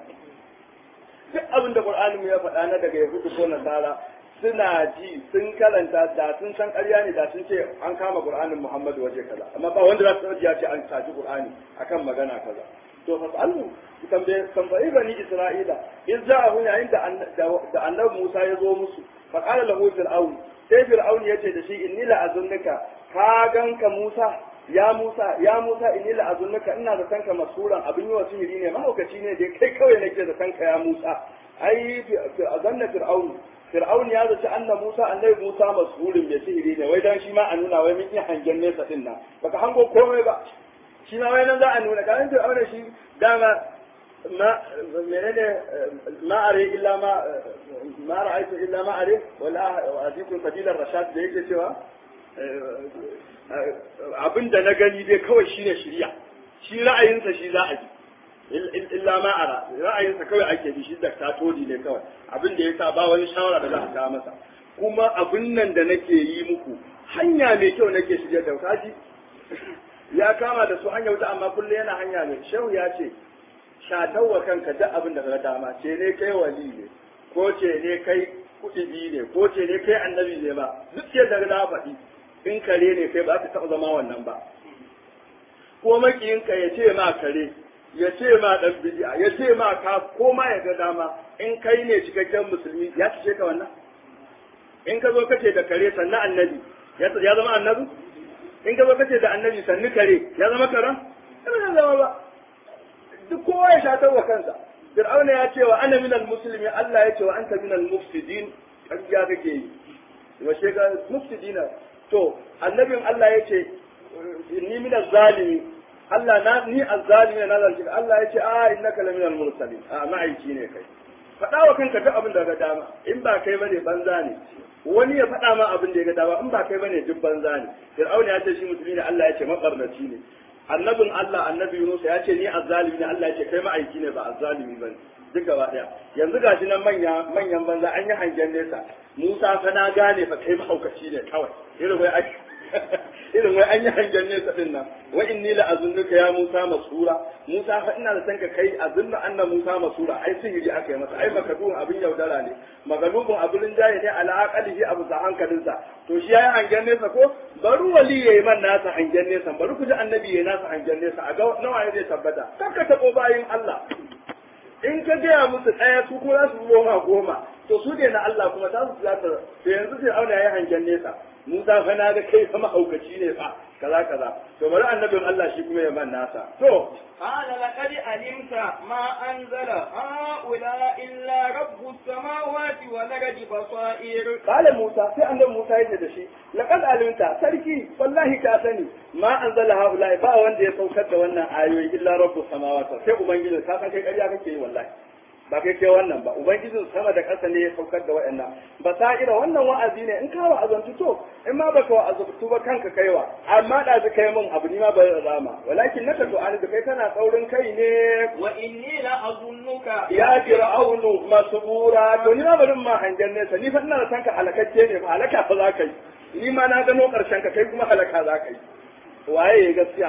duk abin da qur'ani mu ya faɗa na daga yahudu ko nasara suna ji sun karanta da sun san ƙarya ne da sun ce an kama qur'anin muhammadu waje kaza amma ba wanda za su ji ya ce an saji qur'ani akan magana kaza to fasalu tambayi bani isra'ila in ja'ahu yayin da annabi musa ya zo musu faqala lahu fir'aun sai fir'aun ya ce da shi inni la azunnuka ka ganka musa ya Musa inni la azunnuka ina da tanka masuran abin yi wa sihiri ne mahaukaci ne dai kai kawai nake da tanka ya Musa ai azanna fir'aun ya zaci anna Musa annabi Musa masurin bai sihiri ne wai dan shi ma a nuna wai mun yi hangen nesa din nan baka hango komai ba shi ma wai nan za a nuna kan fir'aun shi dama ma menene ma are illa ma ra'aytu illa ma are wala azikum sabila rashad da yake cewa abin da na gani dai kawai shine shirya shi ra'ayinsa shi za a ji illa ma ara ra'ayinsa kawai ake bi shi da tatodi ne kawai abin da yasa ba wani shawara da za a kawo masa kuma abin nan da nake yi muku hanya mai kyau nake shirya da kaji ya kama da su hanya wuta amma kullum yana hanya mai shehu ya ce shatawa kanka duk abin da ka dama ce ne kai wali ne ko ce ne kai kuɗi ne ko ce ne kai annabi ne ba duk yadda da faɗi in kare ne kai ba ka taɓa zama wannan ba ko makiyinka ya ce ma kare ya ce ma ɗan bidi'a ya ce ma ka ko ma ya ga dama in kai ne cikakken musulmi ya ce ka wannan in ka zo kace da kare sannan annabi ya zama annabi in ka zo kace da annabi sannu kare ya zama karan ya zama ba duk kowa ya shatar wa kansa Fir'auna ya ce wa ana minal muslimi Allah ya ce wa anta minal mufsidin ƙarya kake yi washe ga mufsidina to annabin Allah ya ce ni minaz zalimi Allah na ni azzalimi na zalimi Allah ya ce innaka laminal mursalin ma'aiki ne kai faɗa wa kanka duk abin da ga dama in ba kai bane banza ne wani ya faɗa ma abin da ya ga dama in ba kai bane duk banza ne Fir'auna ya ce shi musulmi ne Allah ya ce mabarnaci ne annabin Allah annabi Yunus ya ce ni azzalimi ne Allah ya ce kai ma'aiki ne ba azzalimi bane duk gaba daya yanzu gashi nan manyan banza an yi hangen nesa Musa fa na gane fa kai mahaukaci ne kawai irin wai an yi hangen nesa din nan wa inni la azunnuka ya Musa masura Musa fa ina da san ka kai azunnu anna Musa masura ai sihiri aka yi masa ai makadun abin yaudara ne magalubun abin jaye ne ala aqalihi abu sa hankalinsa to shi yayi hangen nesa ko bari wali yayi man nasa hangen nesa bari ku ji annabi yayi nasa hangen nesa a ga nawa zai tabbata kanka tabo bayin Allah in ka gaya musu ɗaya su kuma za su goma to su ne na Allah kuma ta su za ta yanzu sai auna yayi hangen nesa Musa fa na ga kai fa mahaukaci ne fa kaza to bari annabin Allah shi kuma ya man nasa to qala laqad alimta ma anzala haula illa rabbus samawati wal ardi basair qala Musa sai annabi Musa yace da shi laqad alimta sarki wallahi ka sani ma anzala haula ba wanda ya saukar da wannan ayoyi illa rabbus samawati sai ubangiji ka san kai ƙarya kake yi wallahi ba kai kai wannan ba ubangijin sama da ƙasa ne ya saukar da waɗannan basa'ira wannan wa'azi ne in ka wa'azantu to in ma baka wa'azantu ba kanka kaiwa amma da zai kai min abu ni ma bai rama walakin naka to an da kai kana tsaurin kai ne wa inni la azunnuka ya fir'aunu masbura to ni ma barin ma hangen nesa ni fa ina da sanka halakacce ne ba halaka fa za ka yi ni ma na gano karshen ka kai kuma halaka za ka yi waye gaskiya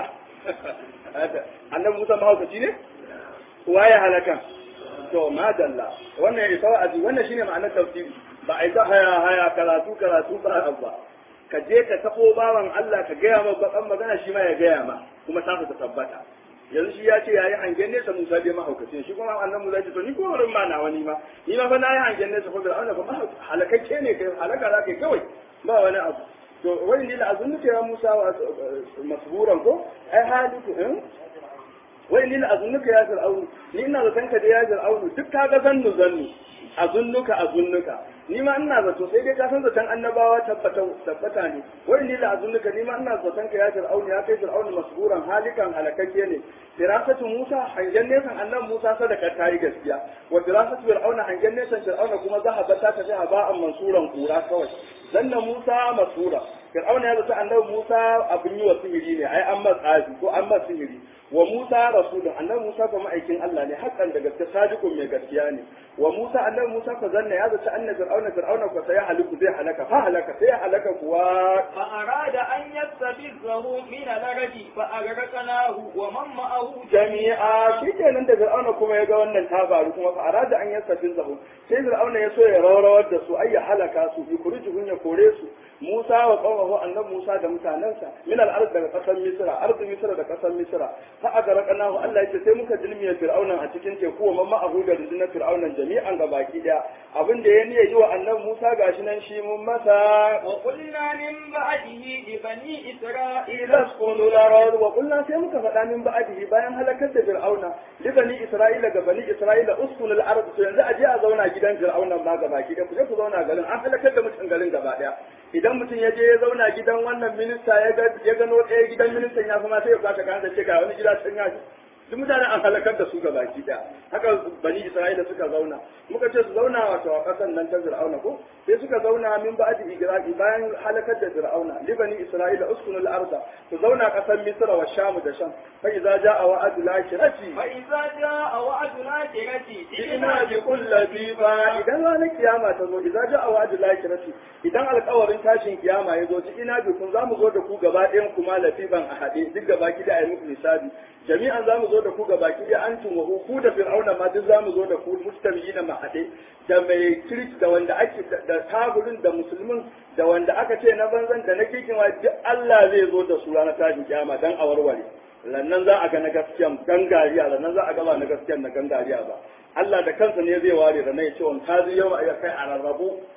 annabi Musa mahaukaci ne waye halaka to madalla wannan ya isa wa'azi wannan shine ma'anar tafsiri ba a ta haya karatu ba abba ka je ka tabo bawan Allah ka gaya ma bakan magana shi ma ya gaya ma kuma ta tabbata yanzu shi ya ce yayi hangen nesa Musa bai mahaukacin shi kuma annan Musa ce to ni ko wurin ma na wani ma ni ma fa nayi hangen nesa fa Fir'auna fa halakacce ne kai halaka za kai kawai ba wani abu to wani ne da azunnuka ya Musa wa masburan ko ai haliku wai ni la azunnuka ya fir'aunu ni ina zaton ka da ya fir'aunu duk kaga zannu azunnuka ni ma ina zato sai dai ka san zaton annabawa tabbata ne wai ni la azunnuka ni ma ina zaton ka ya fir'aunu ya kai fir'aunu masburan halikan halakakke ne firasatu Musa hangen nesan annan Musa sadaka ta yi gaskiya wa firasatu fir'auna hangen nesan fir'auna kuma zahaba ta tafi haba'an mansuran kura kawai danna Musa masura fir'auna ya zata annabi Musa abin yi wa sihiri ne ai an matsafi ko an sihiri wa Musa rasulun annabi Musa fa ma'aikin Allah ne hakan da gaske sadiqun mai gaskiya ne wa Musa annabi Musa fa zanna ya zata annabi fir'auna ko sai haliku zai halaka sai halaka kuwa fa arada an yastabizahu min al-ardi fa aghraqnahu wa man ma'ahu jami'a shikenan da fir'auna kuma ya ga wannan ta faru kuma fa arada an yastabizahu sai fir'auna ya so ya rawar da su ayya halaka su yukhrijuhun ya kore su Musa wa qawmuhu annabi Musa da mutanansa min al-ard daga kasar Misra Misra da kasar Misra fa agarqanahu Allah yace sai muka dilmiye Fir'auna a cikin teku wa mamma abu da rundunar Fir'auna jami'an gabaki daya abin da ya niyya yi wa annabi Musa gashi nan shi mun masa wa qulna min ba'dihi li bani Isra'ila askunu al-ard wa qulna sai muka faɗa min ba'dihi bayan halakar da Fir'auna li bani Isra'ila ga bani Isra'ila uskunu al-ard to yanzu aje a zauna gidan Fir'auna ma gabaki daya ku je ku zauna garin an halakar da mutan garin gaba daya idan mutum ya je ya zauna gidan wannan minista ya gano ɗaya gidan ministan ya kuma sai ya kwata kan da ce ga wani gida can ya duk mutanen an halakar da su gabaki daya haka bani Isra'ila suka zauna muka ce su zauna wato a ƙasar nan ta Fir'auna ko sai suka zauna min ba'di igraqi bayan halakar da Fir'auna li bani Isra'ila uskunu al-arda su zauna ƙasar Misra wa Sham da Sham fa idza ja'a wa'du al-akhirati ina bi kulli ba idan ranar kiyama ta zo idza ja'a wa'du al-akhirati idan alƙawarin tashin kiyama ya zo ina bi kun zamu zo da ku gaba ɗayan kuma lafiban a haɗe duk gabaki da ayi muku hisabi jami'an zamu zo da ku gabaki da antum wa ku da Fir'auna ma duk zamu zo da ku mustamiyina ma haɗe da mai kirki da wanda ake da kafirin da musulmin da wanda aka ce na banzan da na kirkin wa duk Allah zai zo da su ranar tashin kiyama dan a warware lannan za a ga na gaskiyan gangariya lannan za a ga ba na gaskiyan na gangariya ba Allah da kansa ne zai ware da ya ce wani kazi yau a kai a rarrabu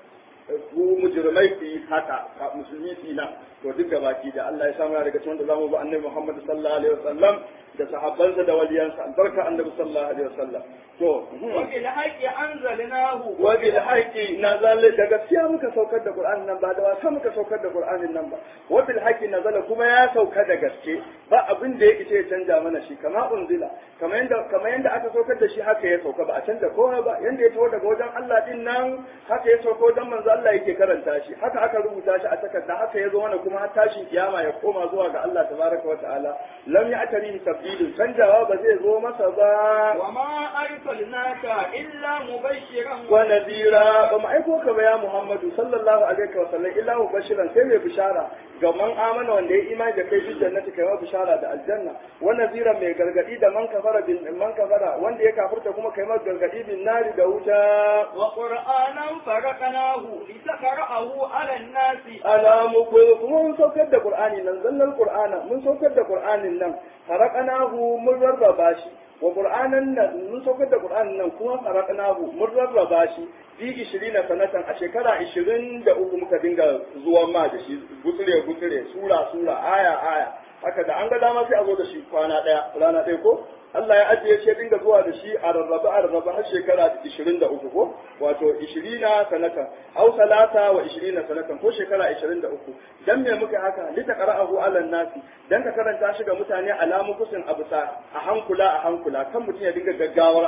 ku mujrimai ku yi haka musulmi su na to duk gabaki da Allah ya samu daga cikin wanda zamu bi annabi Muhammad sallallahu alaihi wasallam da sahabbansa da waliyansa albarka annabi sallallahu alaihi wasallam to wa bil haqqi anzalnahu wa bil haqqi nazala da gaskiya muka saukar da Qur'anin nan ba da wasa muka saukar da Qur'anin nan ba wa bil haqqi nazala kuma ya sauka da gaske ba abin da yake ya canja mana shi kama unzila kamar yanda aka saukar da shi haka ya sauka ba a canja komai ba yanda ya tawo daga wajen Allah din nan haka ya sauka wajen manzo Allah yake karanta shi haka aka rubuta shi a takarda haka ya zo mana kuma har tashin kiyama ya koma zuwa ga Allah tabaraka wa ta'ala lam ya'tari tabdilun canjawa ba zai zo masa ba wa ma arsalnaka illa mubashiran wa nadira ba mu aiko ka ba ya Muhammadu sallallahu alaihi wa sallam illa mubashiran sai mai bishara ga man amana wanda ya imani da kai fi jannati kai wa bishara da aljanna wa nadira mai gargadi da man kafara wanda ya kafirta kuma kai ma gargadi bin nari da wuta wa qur'anan faraqnahu litaqra'ahu 'ala an-nasi alamu kuma mun saukar da Qur'ani nan zallan Qur'ana mun saukar da Qur'anin nan faraqnahu mun rarraba shi wa Qur'anan nan mun saukar da Qur'anin nan kuma faraqnahu mun rarraba shi fi 20 sanatan a shekara 23 muka dinga zuwa ma da shi gutsure sura aya haka da an ga dama sai a zo da shi rana ɗaya ko Allah ya ajiye shi dinga zuwa da shi a rarraba har shekara 23 ko wato 20 sanatan aw salata wa 20 sanatan ko shekara 23 dan me muka haka lita qara'ahu 'ala nasi dan ka karanta shi ga mutane alamu kusin abusa a hankula kan mutum ya dinga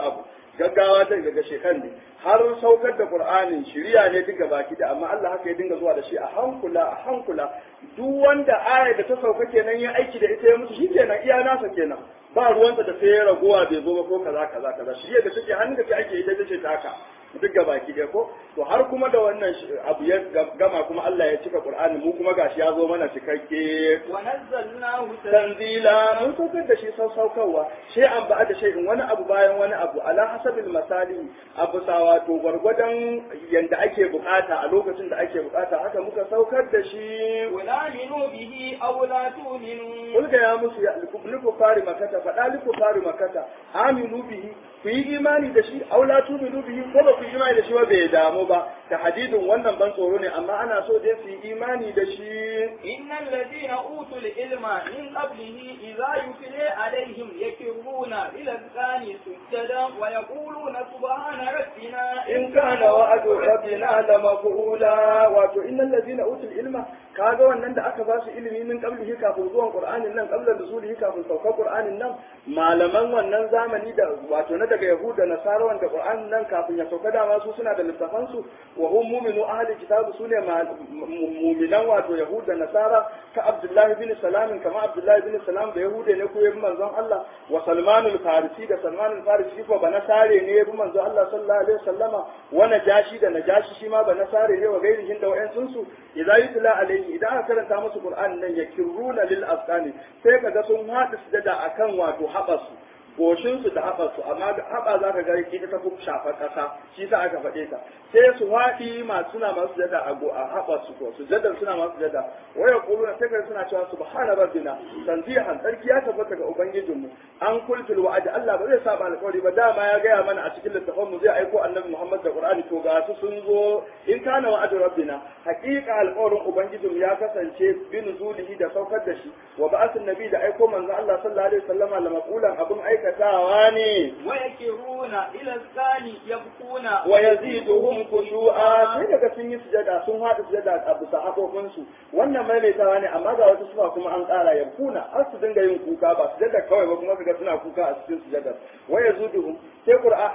gaggawa daga shekar ne har saukar da Qur'anin shiriya ne duka baki da amma Allah haka ya dinga zuwa da shi a hankula duk wanda aya da ta sauka kenan ya aiki da ita ya mutu shikenan iya nasa kenan ba ruwansa da sai ya raguwa bai zo ba ko kaza shiriya da take hannun da ake ita ce ta haka duk ga baki ɗaya ko to har kuma da wannan abu ya gama kuma Allah ya cika Qur'ani mu kuma gashi ya zo mana cikakke wa nazzalnahu tanzila mun saukar da shi saukarwa sai an ba da shay'in wani abu bayan wani abu ala hasabil masali abu sawa to gwargwadon yanda ake bukata a lokacin da ake bukata haka muka saukar da shi wala minu bihi aw la tu'minu kulga ya musu ya liku fari makata fada liku fari makata aminu bihi ku yi imani da shi aw la tu'minu bihi ko ba ku yi imani da shi ba bai damu ba ta hadidin wannan ban tsoro ne amma ana so dai su yi imani da shi innal ladina utul ilma min qablihi idza yutla alaihim yakiruna ila azqani sujada wa yaquluna subhana rabbina in kana wa'du rabbina la maf'ula wato innal ladina utul ilma kaga wannan da aka ba su ilimi min qablihi kafin zuwan qur'anin nan qabla nuzulihi kafin saukar qur'anin nan malaman wannan zamani da wato na daga yahuda nasara wanda qur'anin nan kafin ya sauka dama su suna da littafan su wa hum mu'minu ahli kitab su ne mu'minan wato yahuda nasara ka abdullahi bin salam kama abdullahi bin salam da yahuda ne ko yabi manzon Allah wa salmanul farisi da salmanul farisi ko ba nasare ne yabi manzon Allah sallallahu alaihi wasallama wa najashi da najashi shi ma ba nasare ne wa gairihin da wa'ansun su idza yutla alaihi idan aka karanta musu qur'an nan yakiruna lil asqani sai kaga sun haɗu sujada akan wato habasu goshinsu da haɓarsu amma haɓa za ka gari ita ta fi shafar ƙasa shi sa aka faɗe ta sai su haɗi suna masu jada a haɓarsu ko su jadar suna masu jada waya ƙuru na sai suna cewa subhana rabbina tanzihan sarki ya tabbata ga ubangijinmu an kultul wa'adi Allah ba zai saba alƙawari ba dama ya gaya mana a cikin littafin mu zai aiko annabi Muhammad da Qur'ani to ga su sun zo in kana wa'adu rabbina haƙiƙa alƙawarin ubangijinmu ya kasance bin zulihi da saukar da shi wa ba'athun nabi da aiko manzo Allah sallallahu alaihi wasallama la maqulan abun aikatawa ne wa yakiruna ila zani yabkuna wa yaziduhum khushu'a sai daga sun yi sujada sun haɗu sujada a bisa haƙoƙinsu wannan maimaitawa ne amma ga wata sufa kuma an ƙara yabkuna har su dinga yin kuka ba sujada kawai ba kuma kaga suna kuka a cikin sujada wa yaziduhum sai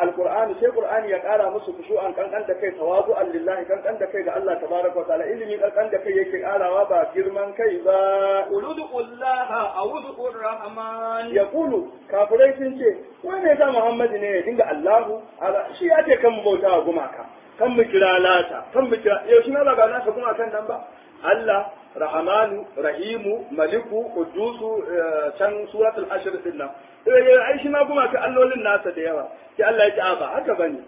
qur'ani ya ƙara musu khushu'an kankan da kai tawazu'an lillahi kankan da kai ga Allah tabaraka wa ta'ala ilimi kankan da kai yake ƙarawa ba girman kai ba uludullaha a'udhu rahman yaqulu kafirai sun ce wane ya sa Muhammadu ne ya dinga Allahu shi ya ce kan mu bauta wa gumaka kan mu kira lata kan mu kira yau shi na ba nasa gumakan nan ba Allah Rahmanu Rahimu Maliku Qudusu can suratul ashr din nan ai shi ma gumaka allolin nasa da yawa sai Allah ya ce ba haka bane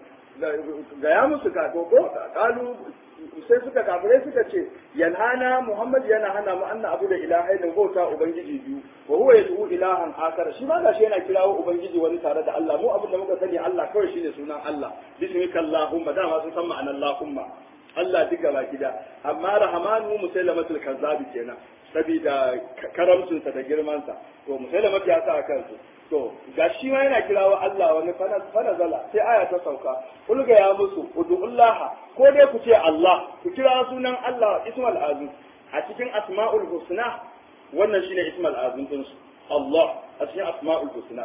ga ya musu ka ko kalu sai suka kafirai suka ce yanhana Muhammad yana hana mu anna abu da ilahai da bauta ubangiji biyu wa huwa yad'u ilahan akar shi ma gashi yana kirawo ubangiji wani tare da Allah mu abin da muka sani Allah kawai shine sunan Allah bismika Allahumma dama sun san ma'anar Allahumma Allah duk gaba gida amma Rahmanu Musailamatul Kazzabi kenan saboda karamcinsa da girmansa to Musailamatu ya sa kansu to ga shi ma yana kirawa Allah wani fanazala sai aya ta sauka kulga ya musu udullaha ko dai ku ce Allah ku kira sunan Allah ismul azim a cikin asma'ul husna wannan shine ismul azim din su Allah a cikin asma'ul husna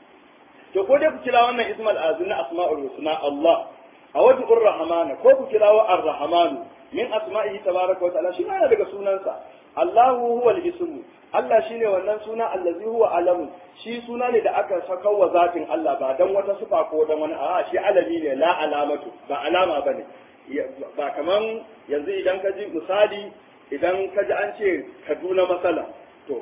to ko dai ku kira wannan ismul azim na asma'ul husna Allah a wajen rahmana ko ku kirawo ar-rahman min asma'ihi tabaraka wa ta'ala shi ma yana daga sunansa Allahu huwa al-ismu Allah shine wannan suna allazi huwa alamu shi suna ne da aka saka wa zatin Allah ba dan wata sifa ko dan wani shi alami ne la alamatu ba alama bane ba kaman yanzu idan ka ji misali idan ka ji an ce Kaduna masala to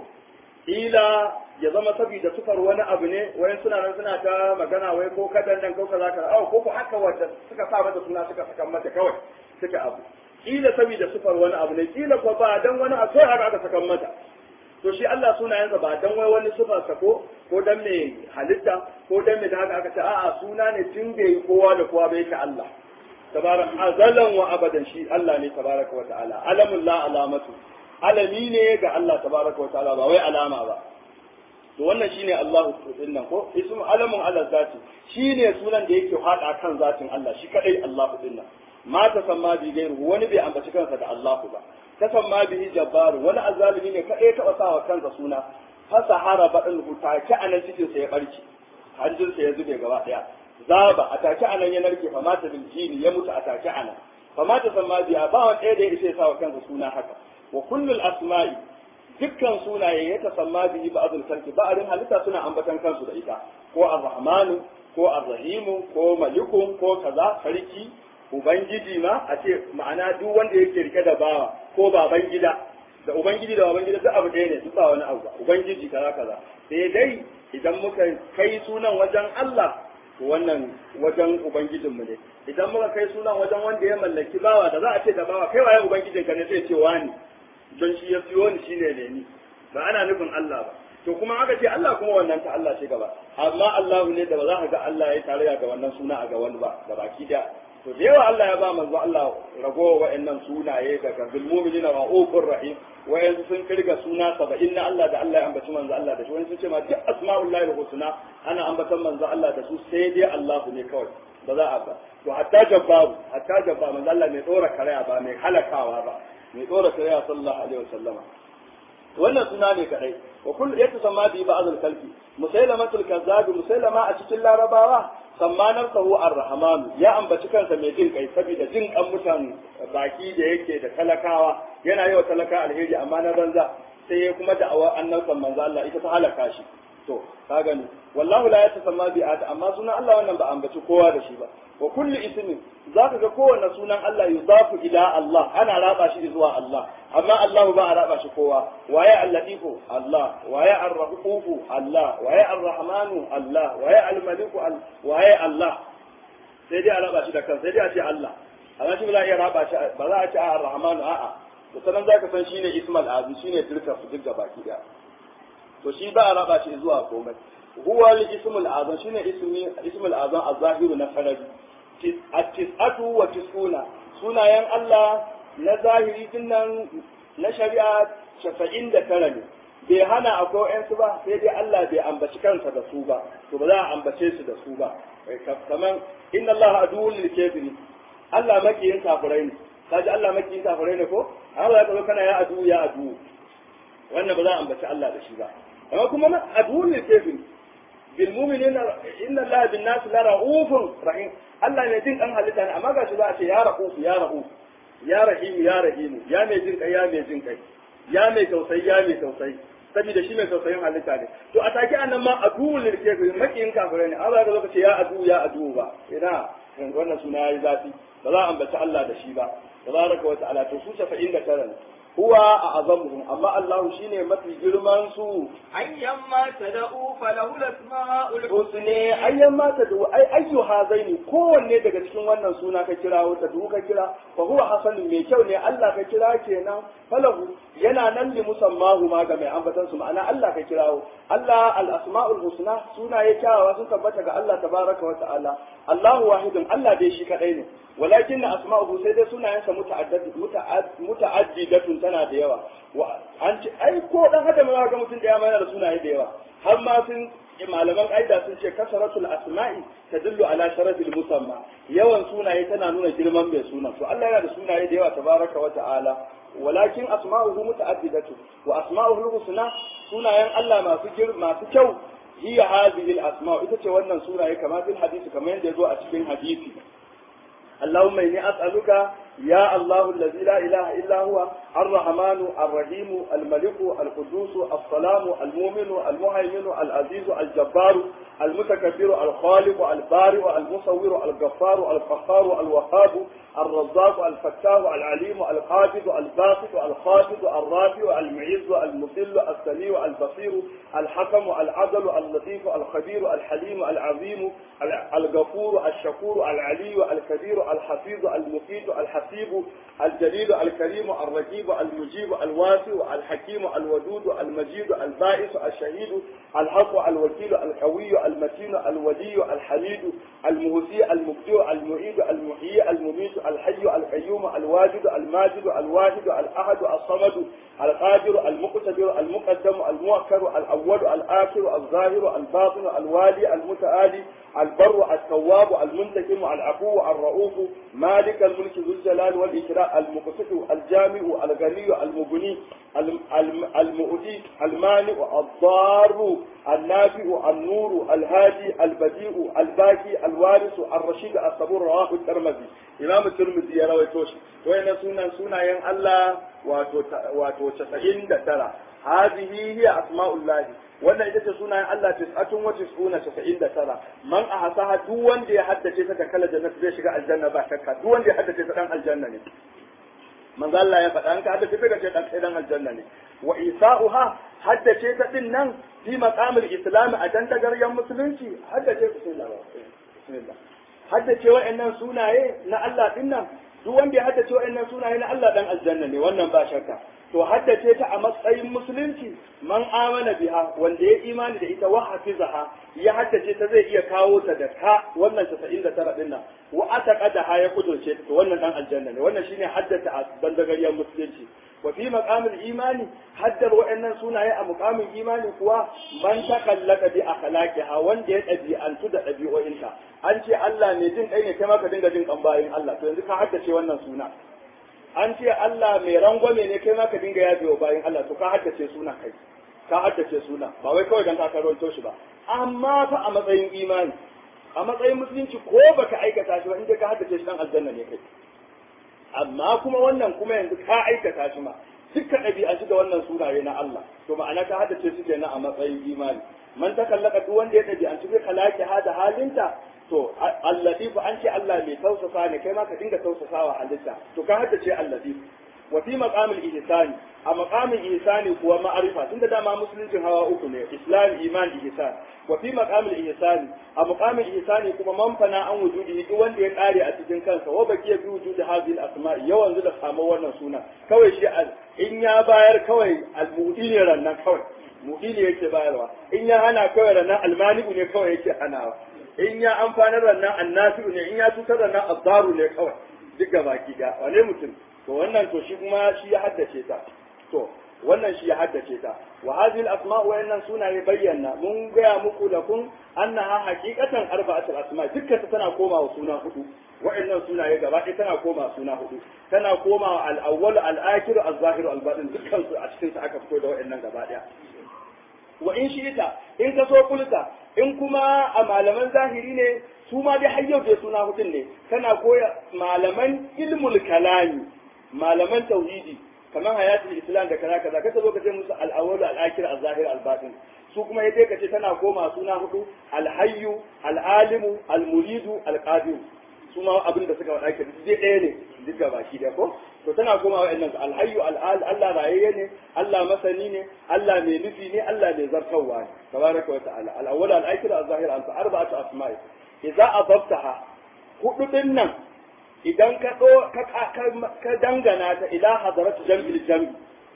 ila ya zama saboda sufar wani abu ne wayan suna nan suna ta magana wai ko kadan nan ko kaza ka ko haka wanda suka sa mata suna suka saka mata kawai suka abu kila saboda sufar wani abu ne kila ko ba dan wani abu sai haka aka saka mata to shi Allah sunayensa ba dan wai wani sufar sa ko dan mai halitta ko dan mai da haka aka ce a'a suna ne tun bai kowa da kowa bai ka Allah tabarak azalan wa abadan shi Allah ne tabaraka wa ta'ala alamul la alamatu alami ne ga Allah tabaraka wa ta'ala ba wai alama ba to wannan shine Allahu dinnan ko ismu alamun ala zati shine sunan da yake hada kan zatin Allah shi kadai Allahu dinnan ma ta samma bi gairu wani bai ambaci kansa da Allahu ba ta samma bi jabbar wani azalimi ne kadai taba sawa kansa suna fa sahara badal hutaki anan cikin sa ya barki hanjin sa ya zube gaba daya zaba ataki anan ya narke fa mata bil jini ya mutu ataki anan fa mata samma bi ba wani ɗaya da ya isa sawa kansa suna haka wa kullul asma'i dukkan sunaye ya tasamma bihi ba'dul khalqi ba'arin halitta suna ambatan kansu da ita ko ar-rahmanu ko ar-rahimu ko maliku ko kaza sarki ubangiji ma a ce ma'ana duk wanda yake rike da bawa ko baban gida da ubangiji da baban gida duk abu ɗaya ne duk ba wani abu ubangiji kaza kaza sai dai idan muka kai sunan wajen Allah to wannan wajen ubangijinmu ne idan muka kai sunan wajen wanda ya mallaki bawa da za a ce da bawa kai waye ubangijinka ne sai ce wani don shi ya siyo ni shine ne ni ba ana nufin Allah ba to kuma aka ce Allah kuma wannan ta Allah ce gaba amma Allah ne da ba za ka ga Allah ya tarayya ga wannan suna a ga wani ba da baki da to da yawa Allah ya ba manzo Allah ragowa wa'annan sunaye daga bil mu'minina ra'ufur rahim wa'ansu sun kirga suna 70 na Allah da Allah ya ambaci manzo Allah da shi wani sun ce ma duk asma'ullahi husna ana ambatan manzo Allah da su sai dai Allah ne kawai ba za a ba to hatta jabba manzo Allah mai dora karaya ba mai halakawa ba mai dora karaya sallallahu alaihi wasallama wannan suna ne kadai wa kullu yatasamma bi ba'd al-khalqi musailamatul kazzab musailama a cikin larabawa sammanar sahu ar-rahman ya ambaci kansa mai jin kai saboda jin kan mutan baki da yake da talakawa yana yi wa talaka alheri amma na banza sai ya kuma da'awar annabtan manzo Allah ita ta halaka shi to ka gani wallahu la yatasamma bi at amma sunan Allah wannan ba ambaci kowa da shi ba wa kullu ismin zaka ga kowanne sunan Allah yuzafu ila Allah ana raba shi zuwa Allah amma Allah ba a raba shi kowa waye al-latifu Allah waye ar-rahufu Allah waye ar-rahmanu Allah waye al-maliku waye Allah sai dai a raba shi da kan sai dai a ce Allah amma shi ba za a iya raba shi ba za a ce ar-rahmanu a'a to sanan zaka san shine ismal azim shine tilka su duk baki daya to shi ba a raba shi zuwa komai huwa al-ismul azam shine ismul azam az-zahiru na faradi at-tis'atu wa tis'una sunayen Allah na zahiri dinnan na shari'a 99 ne bai hana akwai ƴan ba sai dai Allah bai ambaci kansa da su ba to ba za a ambace su da su ba kaman inna Allah aduwwul lil kafirin Allah makiyin kafirai ne kaji Allah makiyin kafirai ne ko Allah ya zo kana ya adu wannan ba za a ambaci Allah da shi ba amma kuma na aduwwul lil kafirin bil mu'minina inna Allah bin nas la ra'ufun rahim Allah ne jin dan halitta ne amma gashi za a ce ya ra'uf ya ra'uf ya rahim ya rahim ya mai jin kai ya mai jin kai ya mai tausayi ya mai tausayi saboda shi mai tausayin halitta ne to a take annan ma aduwwul lil kafirin makiyin kafirai ne Allah ya zo ce ya adu ba ina wannan suna yayi zafi ba za a ambaci Allah da shi ba tabaraka wa ta'ala to su 79 huwa a azamuhum amma Allah shine mafi girman su ayyamma tad'u falahu al-asma'ul husni ayyamma tad'u ay ayyu hazaini kowanne daga cikin wannan suna ka kira wata duk ka kira fa huwa hasanun mai kyau ne Allah ka kira kenan falahu yana nan li musammahu ma ga mai ambatan su ma'ana Allah ka kirawo Allah al-asma'ul husna sunaye kyawawa sun tabbata ga Allah tabaraka wa ta'ala Allahu wahidun Allah dai shi kadai ne walakin asma'uhu sai dai sunayensa muta'addidatun tana da yawa an ce ai ko dan adam ma ga mutum da ya mana da sunaye da yawa har ma sun malaman aida sun ce kasaratul asma'i tadullu ala sharafil musamma yawan sunaye tana nuna girman mai sunan to Allah yana da sunaye da yawa tabaraka wa ta'ala walakin asma'uhu muta'addidatu wa asma'uhu husna sunayen Allah masu kyau hiya hadhihi al-asma' ita ce wannan sunaye kamar fil hadisi kamar yadda yazo a cikin hadisi اللهم إني أسألك يا الله الذي لا إله إلا هو الرحمن الرحيم الملك القدوس السلام المؤمن المهيمن العزيز الجبار المتكبر الخالق البارئ المصور الغفار القهار الوهاب الرزاق الفتاح العليم القابض الباسط الخافض الرافع المعز المذل السميع البصير الحكم العدل اللطيف الخبير الحليم العظيم الغفور الشكور العلي الكبير الحفيظ المفيد الحسيب الجليل الكريم الرقيب المجيب الواسع الحكيم الودود المجيد البائس الشهيد الحق الوكيل القوي المتين الولي الحميد المهزي المبدع المعيد المحيي المميت الحي القيوم الواجد الماجد الواحد الأحد الصمد القادر المقتدر المقدم المؤخر الأول الآخر الظاهر الباطن الوالي المتعالي البر التواب المنتقم العفو الرؤوف مالك الملك ذو الجلال والإكرام المقسط الجامع الغني المغني المؤتي المانع الضار النافع النور الهادي البديع الباقي الوارث الرشيد الصبور رواه الترمذي إمام الترمذي يا رويتوش وين سنة ين الله واتو 99 هذه هي أسماء الله wannan ita ce sunayen Allah 99 man ahsaha duk wanda ya haddace ta kala jannati zai shiga aljanna ba shakka duk wanda ya haddace ta dan aljanna ne manzo Allah ya faɗa an ka haddace ta ce dan aljanna ne wa isa'uha haddace ta din nan fi maqamil islam a dan tagaryan musulunci haddace bismillah haddace wa'annan sunaye na Allah din nan duk wanda ya haddace wa'annan sunaye na Allah dan aljanna ne wannan ba shakka to haddace ta a matsayin musulunci man amana biha wanda ya imani da ita wa hafizaha ya haddace ta zai iya kawo ta da ka wannan 99 din nan wa ataqadaha ya kudurce ta wannan dan aljanna ne wannan shine haddace a bandagariyar musulunci wa fi maqamil imani haddar wa'annan sunaye a muqamin imani kuwa man takallaka bi akhlaqiha wanda ya dabi'antu da dabi'o'inta an ce Allah ne jin kai ne kai ma ka dinga jin kan bayin Allah to yanzu ka haddace wannan suna an ce Allah mai rangwame ne kai ma ka dinga yafe wa bayan Allah to ka haddace suna kai ka haddace suna ba wai kawai dan ka karanto shi ba amma fa a matsayin imani a matsayin musulunci ko baka aikata shi ba inda ka haddace shi dan aljanna ne kai amma kuma wannan kuma yanzu ka aikata shi ma dukkan ɗabi'a shi da wannan sunaye na Allah to ma'ana ka haddace shi kenan a matsayin imani man takallaka duk wanda ya ɗabi'anci bi khalaqi hada halinta to allatifu an ce Allah mai tausasa ne kai ma ka dinga tausasawa halitta to ka haddace allatifu wa fi maqamil ihsani a maqamin ihsani kuwa ma'arifa tunda dama musuluncin hawa uku ne islam iman ihsan wa fi maqamil ihsani a maqamin ihsani kuma man fana an wujudi duk wanda ya kare a cikin kansa wa baqiya bi wujudi hadhihi al-asma'i yawan da samu wannan suna kawai shi in ya bayar kawai al-mu'ti ne rannan kawai mu'ti ne yake bayarwa in ya hana kawai rannan al-mani'u ne kawai yake hanawa in ya amfanar rannan annasi'u ne in ya tutar rannan azzaru ne kawai duk gabaki da wane mutum to wannan to shi kuma shi ya haddace ta to wannan shi ya haddace ta wa hadhihi al-asma' wa innan sunaye bayyana mun gaya muku da kun annaha haqiqatan arba'atul asma' dukkan ta tana komawa suna hudu wa'annan sunaye gaba ɗaya tana komawa suna hudu tana komawa al-awwal al-akhir al-zahir al-batin dukkan su a cikin sa aka fito da wa'annan gaba ɗaya wa in shi'ita in ka so kulta in kuma a malaman zahiri ne su ma dai har yau da suna hudun ne kana koya malaman ilmul kalami malaman tauhidi kamar hayatul islam da kaza kaza kace zo ka ce musu al-awwal al-akhir al-zahir al-batin su kuma yace kace tana koma suna hudu al-hayyu al-alimu al-muridu al-qadir su ma abin da suka wada ke dai ɗaya ne duk ga baki da ko to tana koma wa'annan al-hayyu Allah rayayye ne Allah masani ne Allah mai nufi ne Allah mai zartawa ne tabaraka wa ta'ala al-awwal al-akhir al-zahir al-arba'atu asma'i idza adabtaha hudu din nan idan ka dangana ta ila hadaratu jam'il jam'i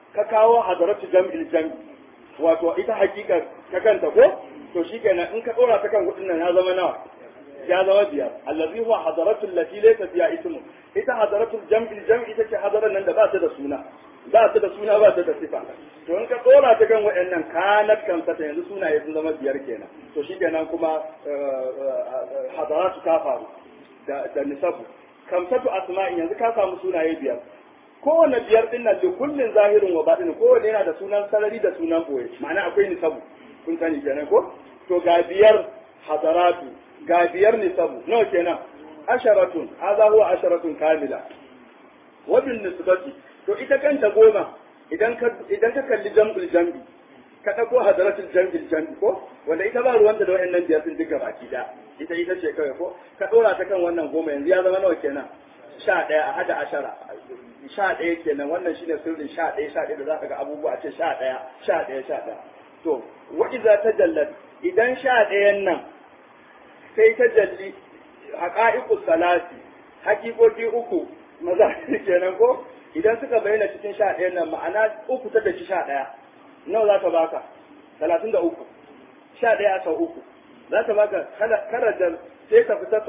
ka kawo hadaratu jam'il jam'i wato ita hakika ta kanta ko to shikenan in ka dora ta kan hudun nan ya zama nawa ya zama biyar allazi huwa hadaratu allati laysa fiha ismu ita hadaratu jam'il jam'i ita ce hadaran nan da ba ta da suna ba ta da suna ba ta da sifa to in ka dora ta kan waɗannan kanat kamsa ta yanzu sunaye sun zama biyar kenan to shikenan kuma hadaratu ta faru da nisabu kamsatu asma'in yanzu ka samu sunaye biyar kowane biyar din nan da kullun zahirin wa batin kowanne yana da sunan sarari da sunan boye ma'ana akwai nisabu kun sani kenan ko to ga biyar hadaratu ga biyar nisabu nawa kenan asharatun hadha huwa asharatun kamila wa bin nisbati to ita kanta goma idan ka kalli jam'ul jam'i ka dauko hadaratul jam'il jam'i ko wanda ita ba ruwanta da wayannan biyar din duka baki da ita ce kawai ko ka dora ta kan wannan goma yanzu ya zama nawa kenan 11 a hada ashara 11 kenan wannan shine sirrin 11 da zaka ga abubuwa ce 11 to wa idza tajallat idan 11 nan sai tajalli haqa'iqus salati haqiqoti uku maza kenan ko idan suka bayyana cikin 11 nan ma'ana uku ta dace 11 nawa za ta baka 33 11 sau uku za ta baka karajar sai ka fita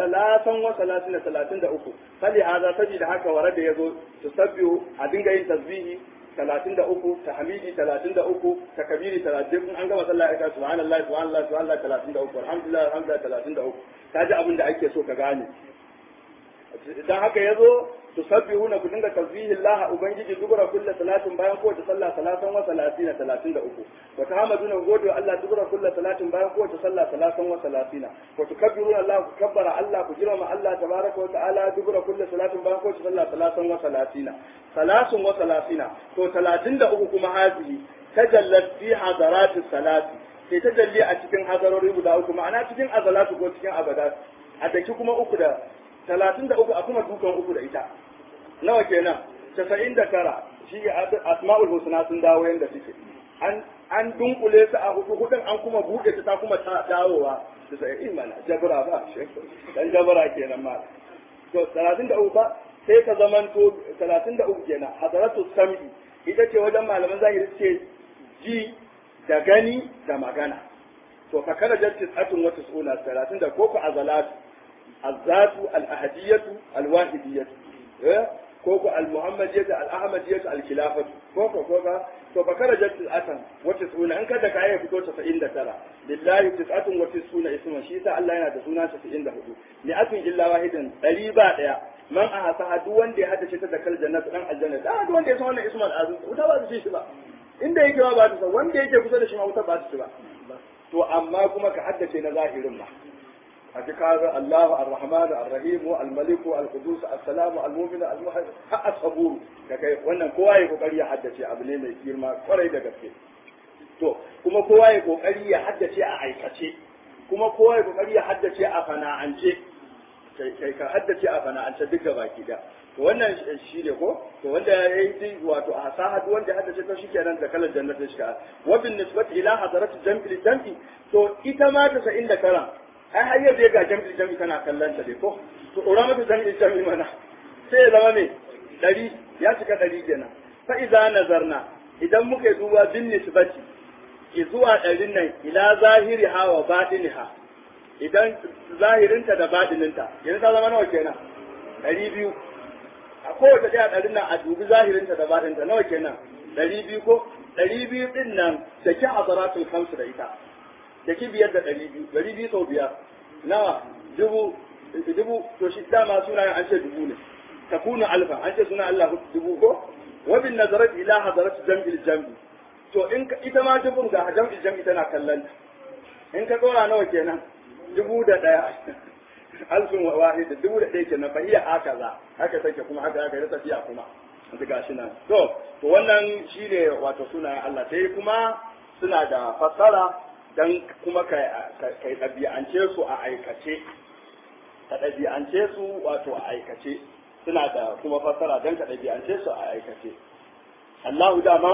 33 fali haza saboda haka wara da yazo tusabbihu a dinga yin tasbihi 33 tahmidi 33 takbiri 30 an gama sallah aka subhanallahi 33 alhamdulillah 33 kaji abin da ake so ka gane dan haka yazo tusabbihuna ku dinga tasbihi Allah ubangiji dubura kullu salatin bayan kowace sallah 33 wa tahmaduna gode wa Allah dubura kullu salatin bayan kowace sallah 33 wa tukabbiruna Allah ku kabbara Allah ku jirama Allah tabaraka wa ta'ala dubura kullu salatin bayan kowace sallah 33 to 33 kuma hazihi tajallat fi hadaratis salati sai tajalli a cikin hadarori guda uku ma'ana cikin azalatu ko cikin abadat a daki kuma uku da 33 a kuma dukan uku da ita nawa kenan 99 shi asma'ul husna sun dawo yanda suke an dunkule su a hudun an kuma buɗe ta kuma ta dawowa su sai imana jabra ba dan jabra kenan ma to 33 ba sai ka zamanto 33 kenan hadaratu sam'i ita ce wajen malaman zahiri ce ji da gani da magana to fa kana jattis atun wa tisuna 30 da koko azalatu azatu al-ahadiyatu al-wahidiyatu koko al-muhammadiyatu al-ahmadiyatu al-khilafatu koko to fa kana jattis atan wa tisuna an kada ka ya fito 99 lillahi tis'atun wa tisuna isman shi sa Allah yana da suna 94 ni atun illa wahidan 100 ba daya man ahasa duk wanda ya haddace ta da kal jannatu dan aljanna da duk wanda ya san wannan ismul azim wuta ba su shi ba inda yake ba ta san wanda yake kusa da shi ma wuta ba su ba to amma kuma ka haddace na zahirin ma a cikin Allahu ar-Rahman ar-Rahim al-Malik al-Qudus as-Salam al-Mu'min al-Muhaymin as-Sabur kai wannan kowa ya kokari ya haddace abu ne mai girma kwarai da gaske to kuma kowa ya kokari ya haddace a aikace kuma kowa ya kokari ya haddace a fana'ance kai ka haddace a fana'ance duk da baki da to wannan shi ne ko to wanda yayi wato a sahad wanda haddace to shikenan da kalan jannatin shi ka wa bin nisbati ila hadarat jam'il jam'i to ita ma ta 99 ai har yau ga jam'i kana kallon ta dai ko to ora mata jam'i mana sai zama ne 100 ya cika 100 kenan fa idza nazarna idan muka duba bin nisbati zuwa 100 nan ila zahiriha wa batiniha idan zahirinta da batininta yanzu ta zama nawa kenan 200 a kowace daya 100 nan a dubi zahirinta da batininta nawa kenan 200 ko 200 din nan da ki azaratul khamsu da ita da ki biyar da 200 sau biyar nawa dubu to shi dama sunayen an ce dubu ne takunu alfa an ce suna Allah dubu ko wa bin nazarat ila hadarat jam'il jam'i to in ita ma dubun ga jam'il jam'i tana kallon in ka dora nawa kenan 1001 alfin wahid 1001 kenan fa hiya haka take kuma haka yi tafiya kuma yanzu gashi nan to wannan shine wato sunayen Allah sai kuma suna da fassara dan kuma kai ɗabi'ance su a aikace ka ɗabi'ance su wato a aikace suna da kuma fassara dan ka ɗabi'ance su a aikace Allahu dama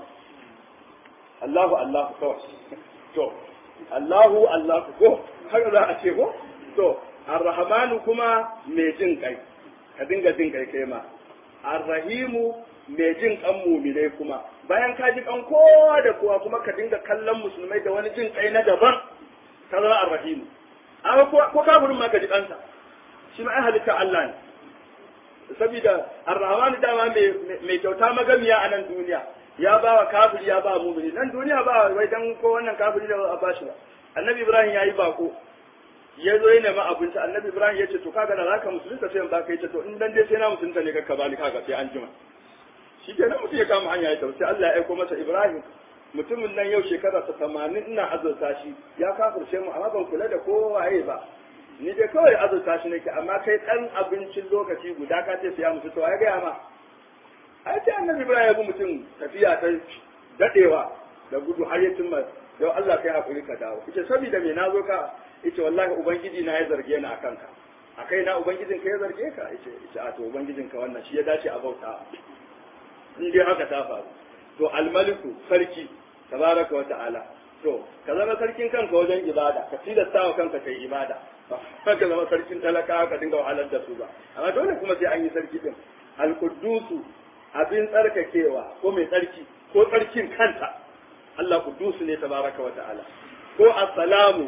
Allahu kawai to Allahu ko har za a ce ko to Ar-Rahmanu kuma mai jin kai ka dinga jin kai kai ma Ar-Rahimu mai jin kan mu'minai kuma bayan ka ji kan kowa da kowa kuma ka dinga kallon musulmai da wani jin kai na daban ka zama ar-rahim amma ko kafirin ma ka ji kansa shi ma ai halitta Allah ne saboda ar-rahman dama mai kyauta magamiya a nan duniya ya ba wa kafiri ya ba mu'mini nan duniya ba wai dan ko wannan kafiri da ba bashi ba annabi ibrahim yayi bako ya zo ya nemi abinci annabi ibrahim ya ce to kaga da zaka musulunta sai in baka yace to in dan dai sai na musulunta ne ka bani kaga sai an jima shi kenan mutum ya kama hanya ya tafi sai Allah ya aiko masa ibrahim mutumin nan yau shekara ta 80 ina azurta shi ya kafirce mu amma ban kula da kowaye ba ni dai kawai azurta shi nake amma kai dan abincin lokaci guda ka ce sai ya mutu to ya ga ma ai sai annabi ibrahim ya bi mutum tafiya ta dadewa da gudu har ya cimma yau Allah kai hakuri ka dawo ita saboda me nazo ka ita wallahi ubangiji na ya zarge ni akan ka akai na ubangijin ka ya zarge ka ita a to ubangijin ka wannan shi ya dace a bauta in dai haka ta faru to almaliku sarki tabaraka wa ta'ala to ka zama sarkin kanka wajen ibada ka tilasta wa kanka kai ibada ba ka zama sarkin talaka ka dinga wahalar da su ba amma dole kuma sai an yi sarki din alqudusu abin tsarkakewa ko mai tsarki ko tsarkin kanta Allah kudusu ne tabaraka wa ta'ala ko assalamu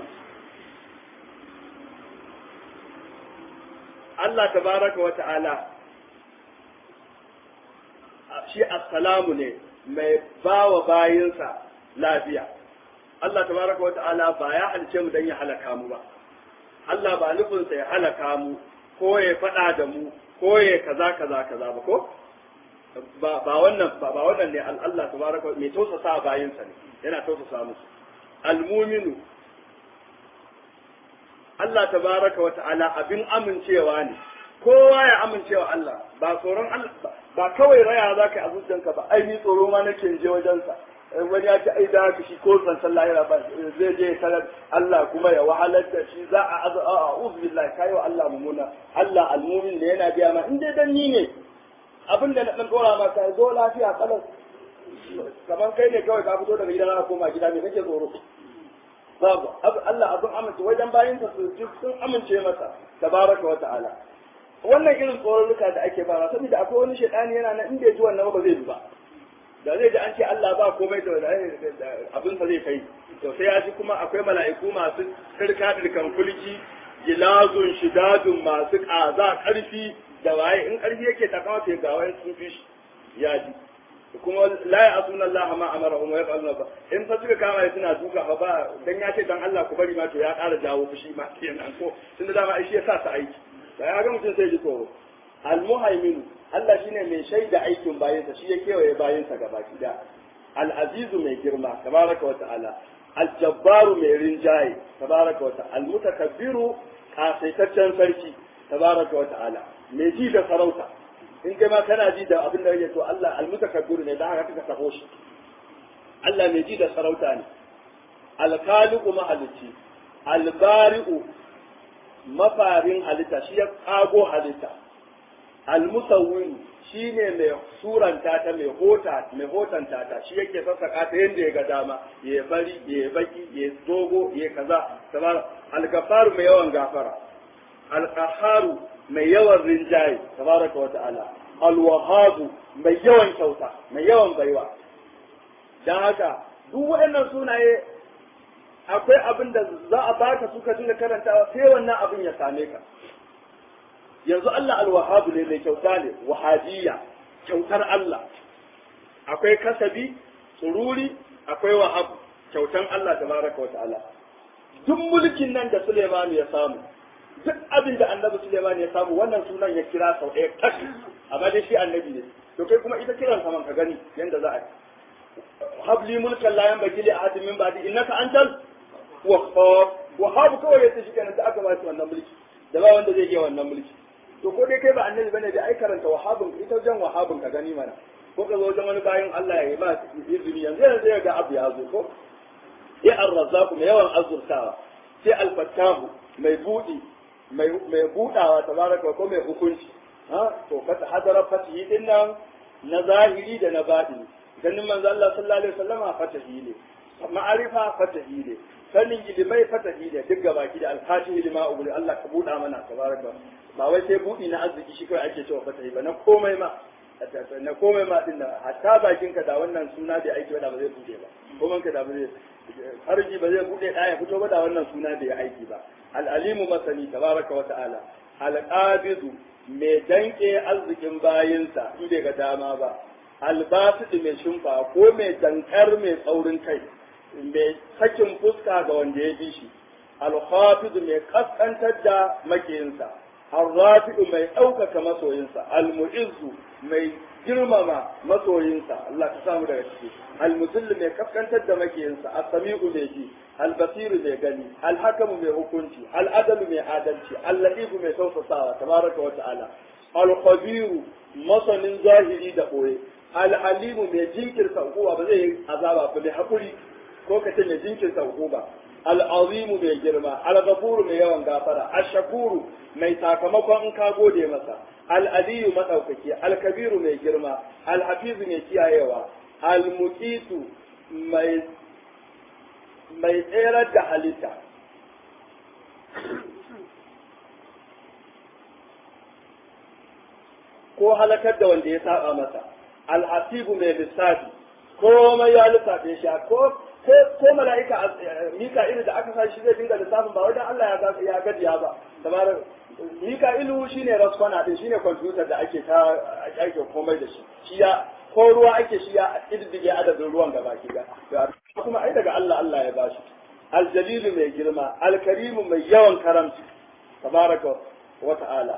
Allah tabaraka wa ta'ala shi assalamu ne mai bawa bayinsa lafiya Allah tabaraka wa ta'ala ba ya halice mu dan ya halaka mu ba Allah ba nufinsa ya halaka mu ko ya faɗa da mu ko ya kaza ba ko ba wannan ne Allah tabaraka mai tausasa bayinsa ne yana tausasa musu almuminu Allah tabaraka wa ta'ala abin amincewa ne kowa ya amincewa Allah ba tsoron Allah ba kawai raya za ka yi a zuciyanka ba ai ni tsoro ma nake je wajensa wani ya ce ai da haka shi ko san sallah yana ba zai je sanar Allah kuma ya wahalar da shi za a a'udhu billahi kai wa Allah mumuna Allah almumin ne yana biya ma in dai dan ni ne abin da na dan dora ma kai zo lafiya kalan kamar kai ne kawai ka fito daga gidan ka koma gida me kake tsoro babu Allah abin amince wajen bayin sa sun amince masa tabaraka wa ta'ala wannan irin tsoronluka da ake ba saboda akwai wani shedani yana nan inda ya ji wannan ba zai bi ba da zai ji an ce Allah ba komai da abin sa zai kai to sai ya ji kuma akwai mala'iku masu dirkan kulki gilazun shidadun masu kaza karfi da waye in karfi yake takawa sai ga wani sun fi ya ji kuma la ya'suna Allah ma amarahum wa yaf'aluna ba in fa suka kama suna duka ba dan ya ce dan Allah ku bari ma to ya ƙara jawo fushi ma kenan ko tunda dama ai shi ya sa su aiki da ya ga mutum sai ji tsoro al-muhaimin Allah shine mai shaida aikin bayinsa shi ya kewaye bayinsa gabaki da al-azizu mai girma tabaraka wa ta'ala al-jabbaru mai rinjaye tabaraka wa ta'ala al-mutakabbiru kasaitaccen sarki tabaraka wa ta'ala mai ji da sarauta in kai ma kana ji da abin da yake to Allah al-mutakabbiru ne da haka ka sako shi Allah mai ji da sarauta ne al-khaliqu mahalicci al-bari'u mafarin halitta shi ya kago halitta almusawwir shine mai suranta ta mai hotanta ta shi yake sassaka ta yanda ya ga dama ya bari ya baki ya dogo ya kaza tabar al-ghafaru mai yawan gafara al-qahharu mai yawan rinjaye tabaraka wa ta'ala al-wahhabu mai yawan kyauta mai yawan baiwa dan haka duk waɗannan sunaye akwai abin da za a baka suka dinga karantawa sai wannan abin ya same ka yanzu Allah al-wahhab ne mai kyauta ne wahabiyya kyautar Allah akwai kasabi sururi akwai wahab kyautan Allah tabaraka wa ta'ala duk mulkin nan da Suleiman ya samu duk abin da Annabi Suleiman ya samu wannan sunan ya kira sau ɗaya tak amma dai shi annabi ne to kai kuma ita kiran saman ka gani yanda za a yi habli mulkan la yanbaghi li ahadin min ba'di innaka antal wahab kawai ya tashi kenan da aka ba shi wannan mulki da ba wanda zai iya wannan mulki to ko dai kai ba annabi bane da ai karanta wahabin ita wajen wahabin ka gani mana ko ka zo wajen wani bayan Allah ya yi ba izini yanzu ya ga abu ya zo ko ya ar-razzaq mai yawan azurtawa sai al-fattahu mai budi mai budawa tabaraka ko mai hukunci ha to fata hadara fatihi din nan na zahiri da na batini ganin manzo Allah sallallahu alaihi wasallama fatahi ne ma'arifa fatahi ne sanin ilimai fatahi ne duk gabaki da al-fatihi lima ubuli Allah ka buda mana tabaraka ba wai sai budi na arziki shi kai ake cewa fatahi ba na komai ma na komai ma din hatta bakin ka da wannan suna bai aiki ba da ba zai bude ba kuma ka da ba zai farji ba zai bude ya fito ba da wannan suna bai aiki ba al-alimu masani tabaraka wa ta'ala al-qabidu mai danke arzikin bayinsa in bai ga dama ba al-basid mai shimfa ko mai dankar mai tsaurin kai mai sakin fuska ga wanda ya bi shi al-khafidu mai kaskantar da makiyinsa al-rafi'u mai ɗaukaka masoyinsa al-mu'izzu mai girmama masoyinsa Allah ka samu daga ciki al-muzillu mai kaskantar da makiyinsa as-sami'u mai ji al-basiru mai gani al-hakamu mai hukunci al-adalu mai adalci al-latifu mai tausasawa tabaraka wa ta'ala al-khabiru masanin zahiri da boye al-alimu mai jinkirta hukuma ba zai yi azaba ba mai hakuri ko kace mai jinkirta hukuma al-azimu mai girma al-ghafuru mai yawan gafara ash-shakuru mai sakamakon in ka gode masa al-aliyu madaukaki al-kabiru mai girma al-hafizu mai kiyayewa al-muqitu mai tserar da halitta ko halakar da wanda ya saba masa al-hasibu mai lissafi komai ya lissafe shi ko mala'ika Mika'ilu da aka sa shi zai dinga lissafin ba wajen Allah ya gajiya ba kamar Mika'ilu shine raskwana din shine kwamfutar da ake komai da shi ya ko ruwa ake shi ya iddige adadin ruwan gaba ki ga kuma ai daga Allah ya bashi aljalilu mai girma alkarimu mai yawan karamci tabaraka wa ta'ala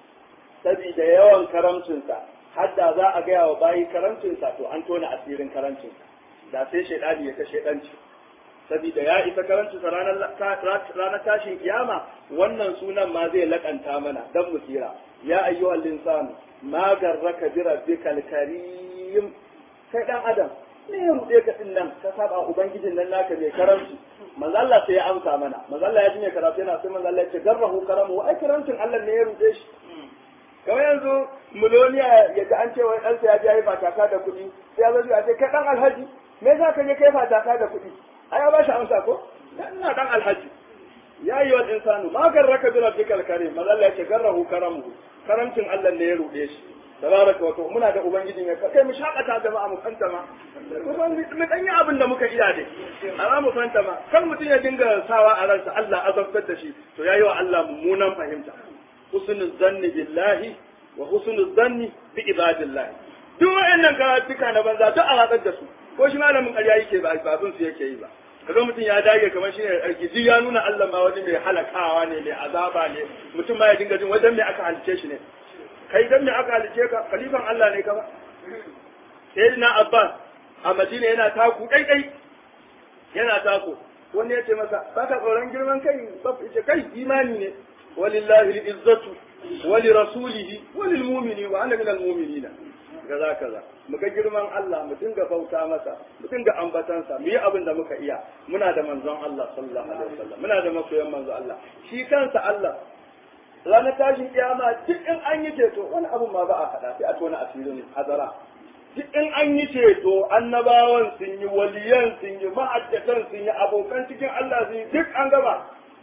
sabida yawan karamcinsa hadda za a gaya wa bayi karamcinsa to an tona asirin karamcinsa da sai shaidani ya ta shaidanci saboda ya isa karancinsa ranar tashin kiyama wannan sunan ma zai lakanta mana dan mu tsira ya ayyuhal insanu ma garraka bi rabbikal karim kai dan adam ne ya rude ka din nan ka saba ubangijin nan naka mai karamci manzo Allah sai ya amsa mana manzo Allah ya jinye karatu yana sai manzo Allah ya ce garrahu karamu ai karamcin Allah ne ya rude shi kamar yanzu miloniya ya ji an ce wai ɗansa ya ji ya yi fataka da kuɗi sai ya zo ya ce kai ɗan alhaji me za ka je kai fataka da kuɗi ai ya ba shi amsa ko ina ɗan alhaji ya yi wa insanu ma garraka bi rabbikal karim manzo Allah ya ce garrahu karamuhu karamcin Allah ne ya ruɗe shi tabaraka wa ta'ala muna da ubangiji ne kai mu shakata jama'a mu fanta ma mu dan yi abin da muka iya dai amma mu fanta ma kan mutum ya dinga sawa a ransa Allah azabtar da shi to yayi wa Allah mummunan fahimta husnul zanni billahi wa husnul zanni bi ibadillah duk wayannan karatuka na banza duk a watsar da su ko shi malamin ƙarya yake ba abin su yake yi ba kaga mutum ya dage kamar shi ne argiji ya nuna Allah ma wani mai halakawa ne mai azaba ne mutum ma ya dinga jin wajen me aka halice shi ne kai dan me aka halice ka khalifan Allah ne ka ba sayyidina Abbas a Madina yana taku dai yana taku wani ya ce masa baka tsoron girman kai ba ce kai imani ne walillahi al-izzatu wa li rasulihi wa lil mu'minin wa ana min al-mu'minin kaza mu ga girman Allah mu dinga bauta masa mu dinga ambatansa mu yi abin da muka iya muna da manzon Allah sallallahu alaihi wasallam muna da masoyan manzon Allah shi kansa Allah ranar tashin kiyama duk in an yi ceto wani abu ma ba a faɗa sai a tona asirin hazara duk in an yi ceto annabawan sun yi waliyan sun yi ma'addatan sun yi abokan cikin Allah sun yi duk an gaba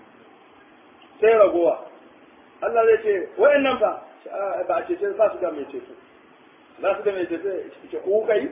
sai ragowa Allah zai ce wa'annan ba a cece ba su da mai ceto za su da mai ceto ce ku kai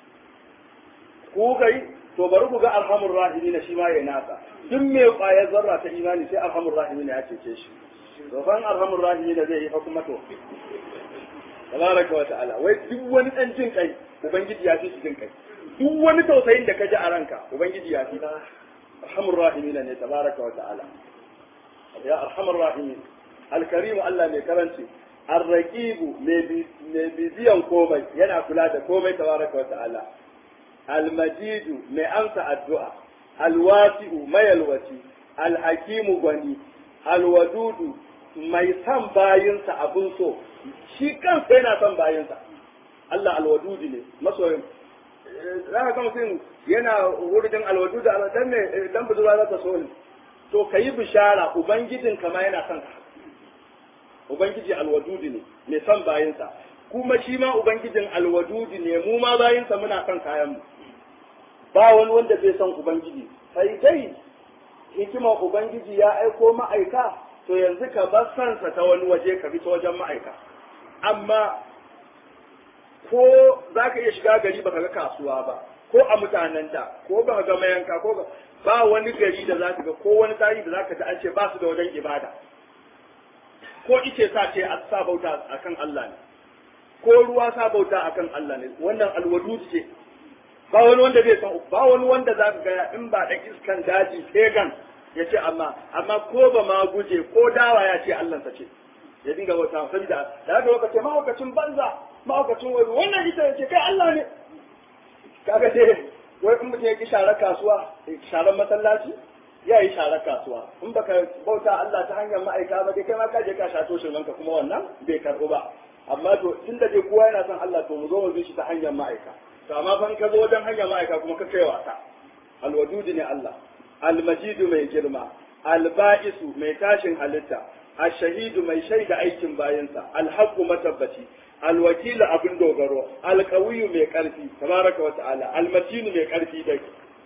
to bari ku ga alhamur rahimi na shi ma ya nasa duk mai kwayar zarra ta imani sai alhamur rahimi ya cece shi to fan alhamur rahimi da zai yi fa kuma to tabaraka wa ta'ala wai duk wani dan jin kai ubangiji ya fi shi jin kai duk wani tausayin da ka ji a ranka ubangiji ya fi alhamur rahimi ne tabaraka wa ta'ala ya arhamar rahimin alkarimu Allah mai karanci arraqibu mai bibiyan komai yana kula da komai tabaraka wa ta'ala almajidu mai amsa addu'a alwasi'u mai alwati alhakimu gwani alwadudu mai san bayinsa abun so shi kansa yana son bayinsa Allah alwadudu ne masoyin za ka ga mutum yana wurin alwadudu dan budurwa za ta so ne to ka yi bishara ubangijin kama yana son ka ubangiji alwadudi ne mai son bayinsa kuma shi ma ubangijin alwadudi ne mu ma bayinsa muna son kayan mu ba wani wanda bai son ubangiji sai dai hikimar ubangiji ya aiko ma'aika to yanzu ka bar sansa ta wani waje ka bi ta wajen ma'aika amma ko za ka iya shiga gari baka ga kasuwa ba ko a mutanenta ko ba ga mayanka ko ba wani gari da za ka ga ko wani tarihi da za ka ji an ce ba su da wajen ibada ko ice sa ce a sa bauta akan Allah ne ko ruwa sa bauta akan Allah ne wannan alwadud ce ba wani wanda zai san ba wani wanda za ka ga in ba dan iskan daji pagan ya ce amma ko ba ma guje ko dawa ya ce Allah sa ce ya dinga bauta saboda da haka lokacin mahaukacin banza mahaukacin wani wannan ita ya ce kai Allah ne kaga dai wai in mutum ya ki sharar kasuwa sharar masallaci ya yi sharar kasuwa in baka bauta Allah ta hanyar ma'aika ba dai kai ma ka je ka shato shirmanka kuma wannan bai karɓu ba amma to tunda dai kowa yana son Allah to mu zo mu bi shi ta hanyar ma'aika to amma fa in ka zo wajen hanyar ma'aika kuma ka kai wasa alwadudi ne Allah almajidu mai girma alba'isu mai tashin halitta ashahidu mai shaida aikin bayansa alhaqqu matabbaci alwakilu abin dogaro alqawiyu mai karfi tabaraka wa ta'ala almatinu mai karfi dai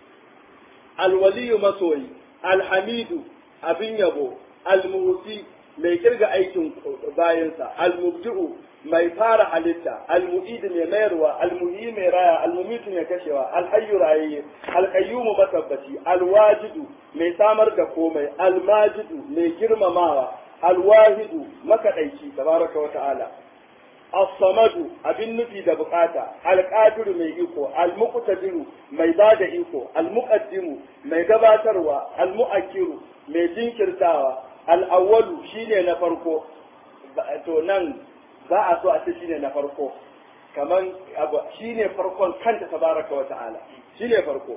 alwaliyu masoyi alhamidu abin yabo almuhsi mai kirga aikin bayansa almubdi'u mai fara halitta almu'idu mai mayarwa almuhyi mai raya almumitu mai kashewa alhayyu rayayye alqayyumu matabbaci alwajidu mai samar da komai almajidu mai girmamawa alwahidu makadaici tabaraka wa ta'ala as-samadu abin nufi da bukata alqadiru mai iko almuqtadiru mai bada iko almuqaddimu mai gabatarwa almuakkiru mai jinkirtawa al-awwalu shine na farko to nan ba a so a ce shine na farko kaman shine farkon kanta tabaraka wa ta'ala shine farko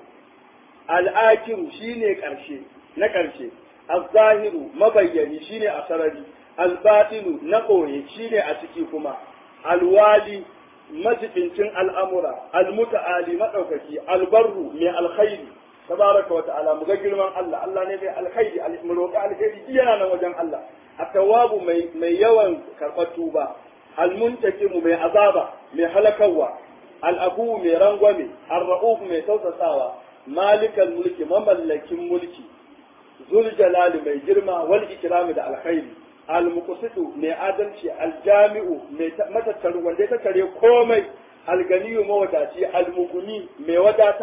al-akiru shine karshe na karshe az-zahiru mabayyani shine a sarari al-batinu na koye shine a ciki kuma alwali majibincin al'amura almuta'ali madaukaki albarru mai alkhairi tabaraka wa ta'ala mu ga girman Allah Allah ne mai alkhairi mu roƙa alkhairi yana nan wajen Allah at-tawwabu mai yawan karɓar tuba almuntakimu mai azaba mai halakawa al-afu mai rangwame ar-ra'uf mai tausasawa malikal mulki mamallakin mulki zul jalali mai girma wal ikrami da alkhairi al-muqsitu mai adalci al-jami'u mai matattaru wanda ya tattare komai al-ganiyu mawadaci al-muguni mai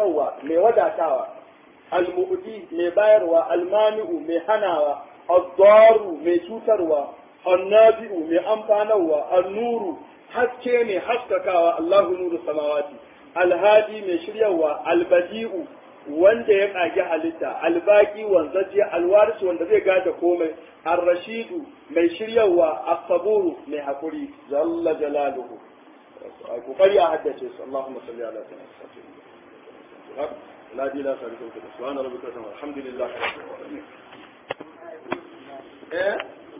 wadatawa al-mu'ti mai bayarwa al-mani'u mai hanawa ad-daru mai cutarwa an-nabi'u mai amfanarwa an-nuru haske mai haskakawa Allahu nuru samawati al-hadi mai shiryawa al-badi'u wanda ya kage halitta albaki wanzaje alwaris wanda zai gada komai ar-rashidu mai shiryawa as-saburu mai hakuri jalla jalaluhu kokari a haddace su Allahumma salli ala sayyidina la ilaha illa anta subhana rabbika alhamdulillah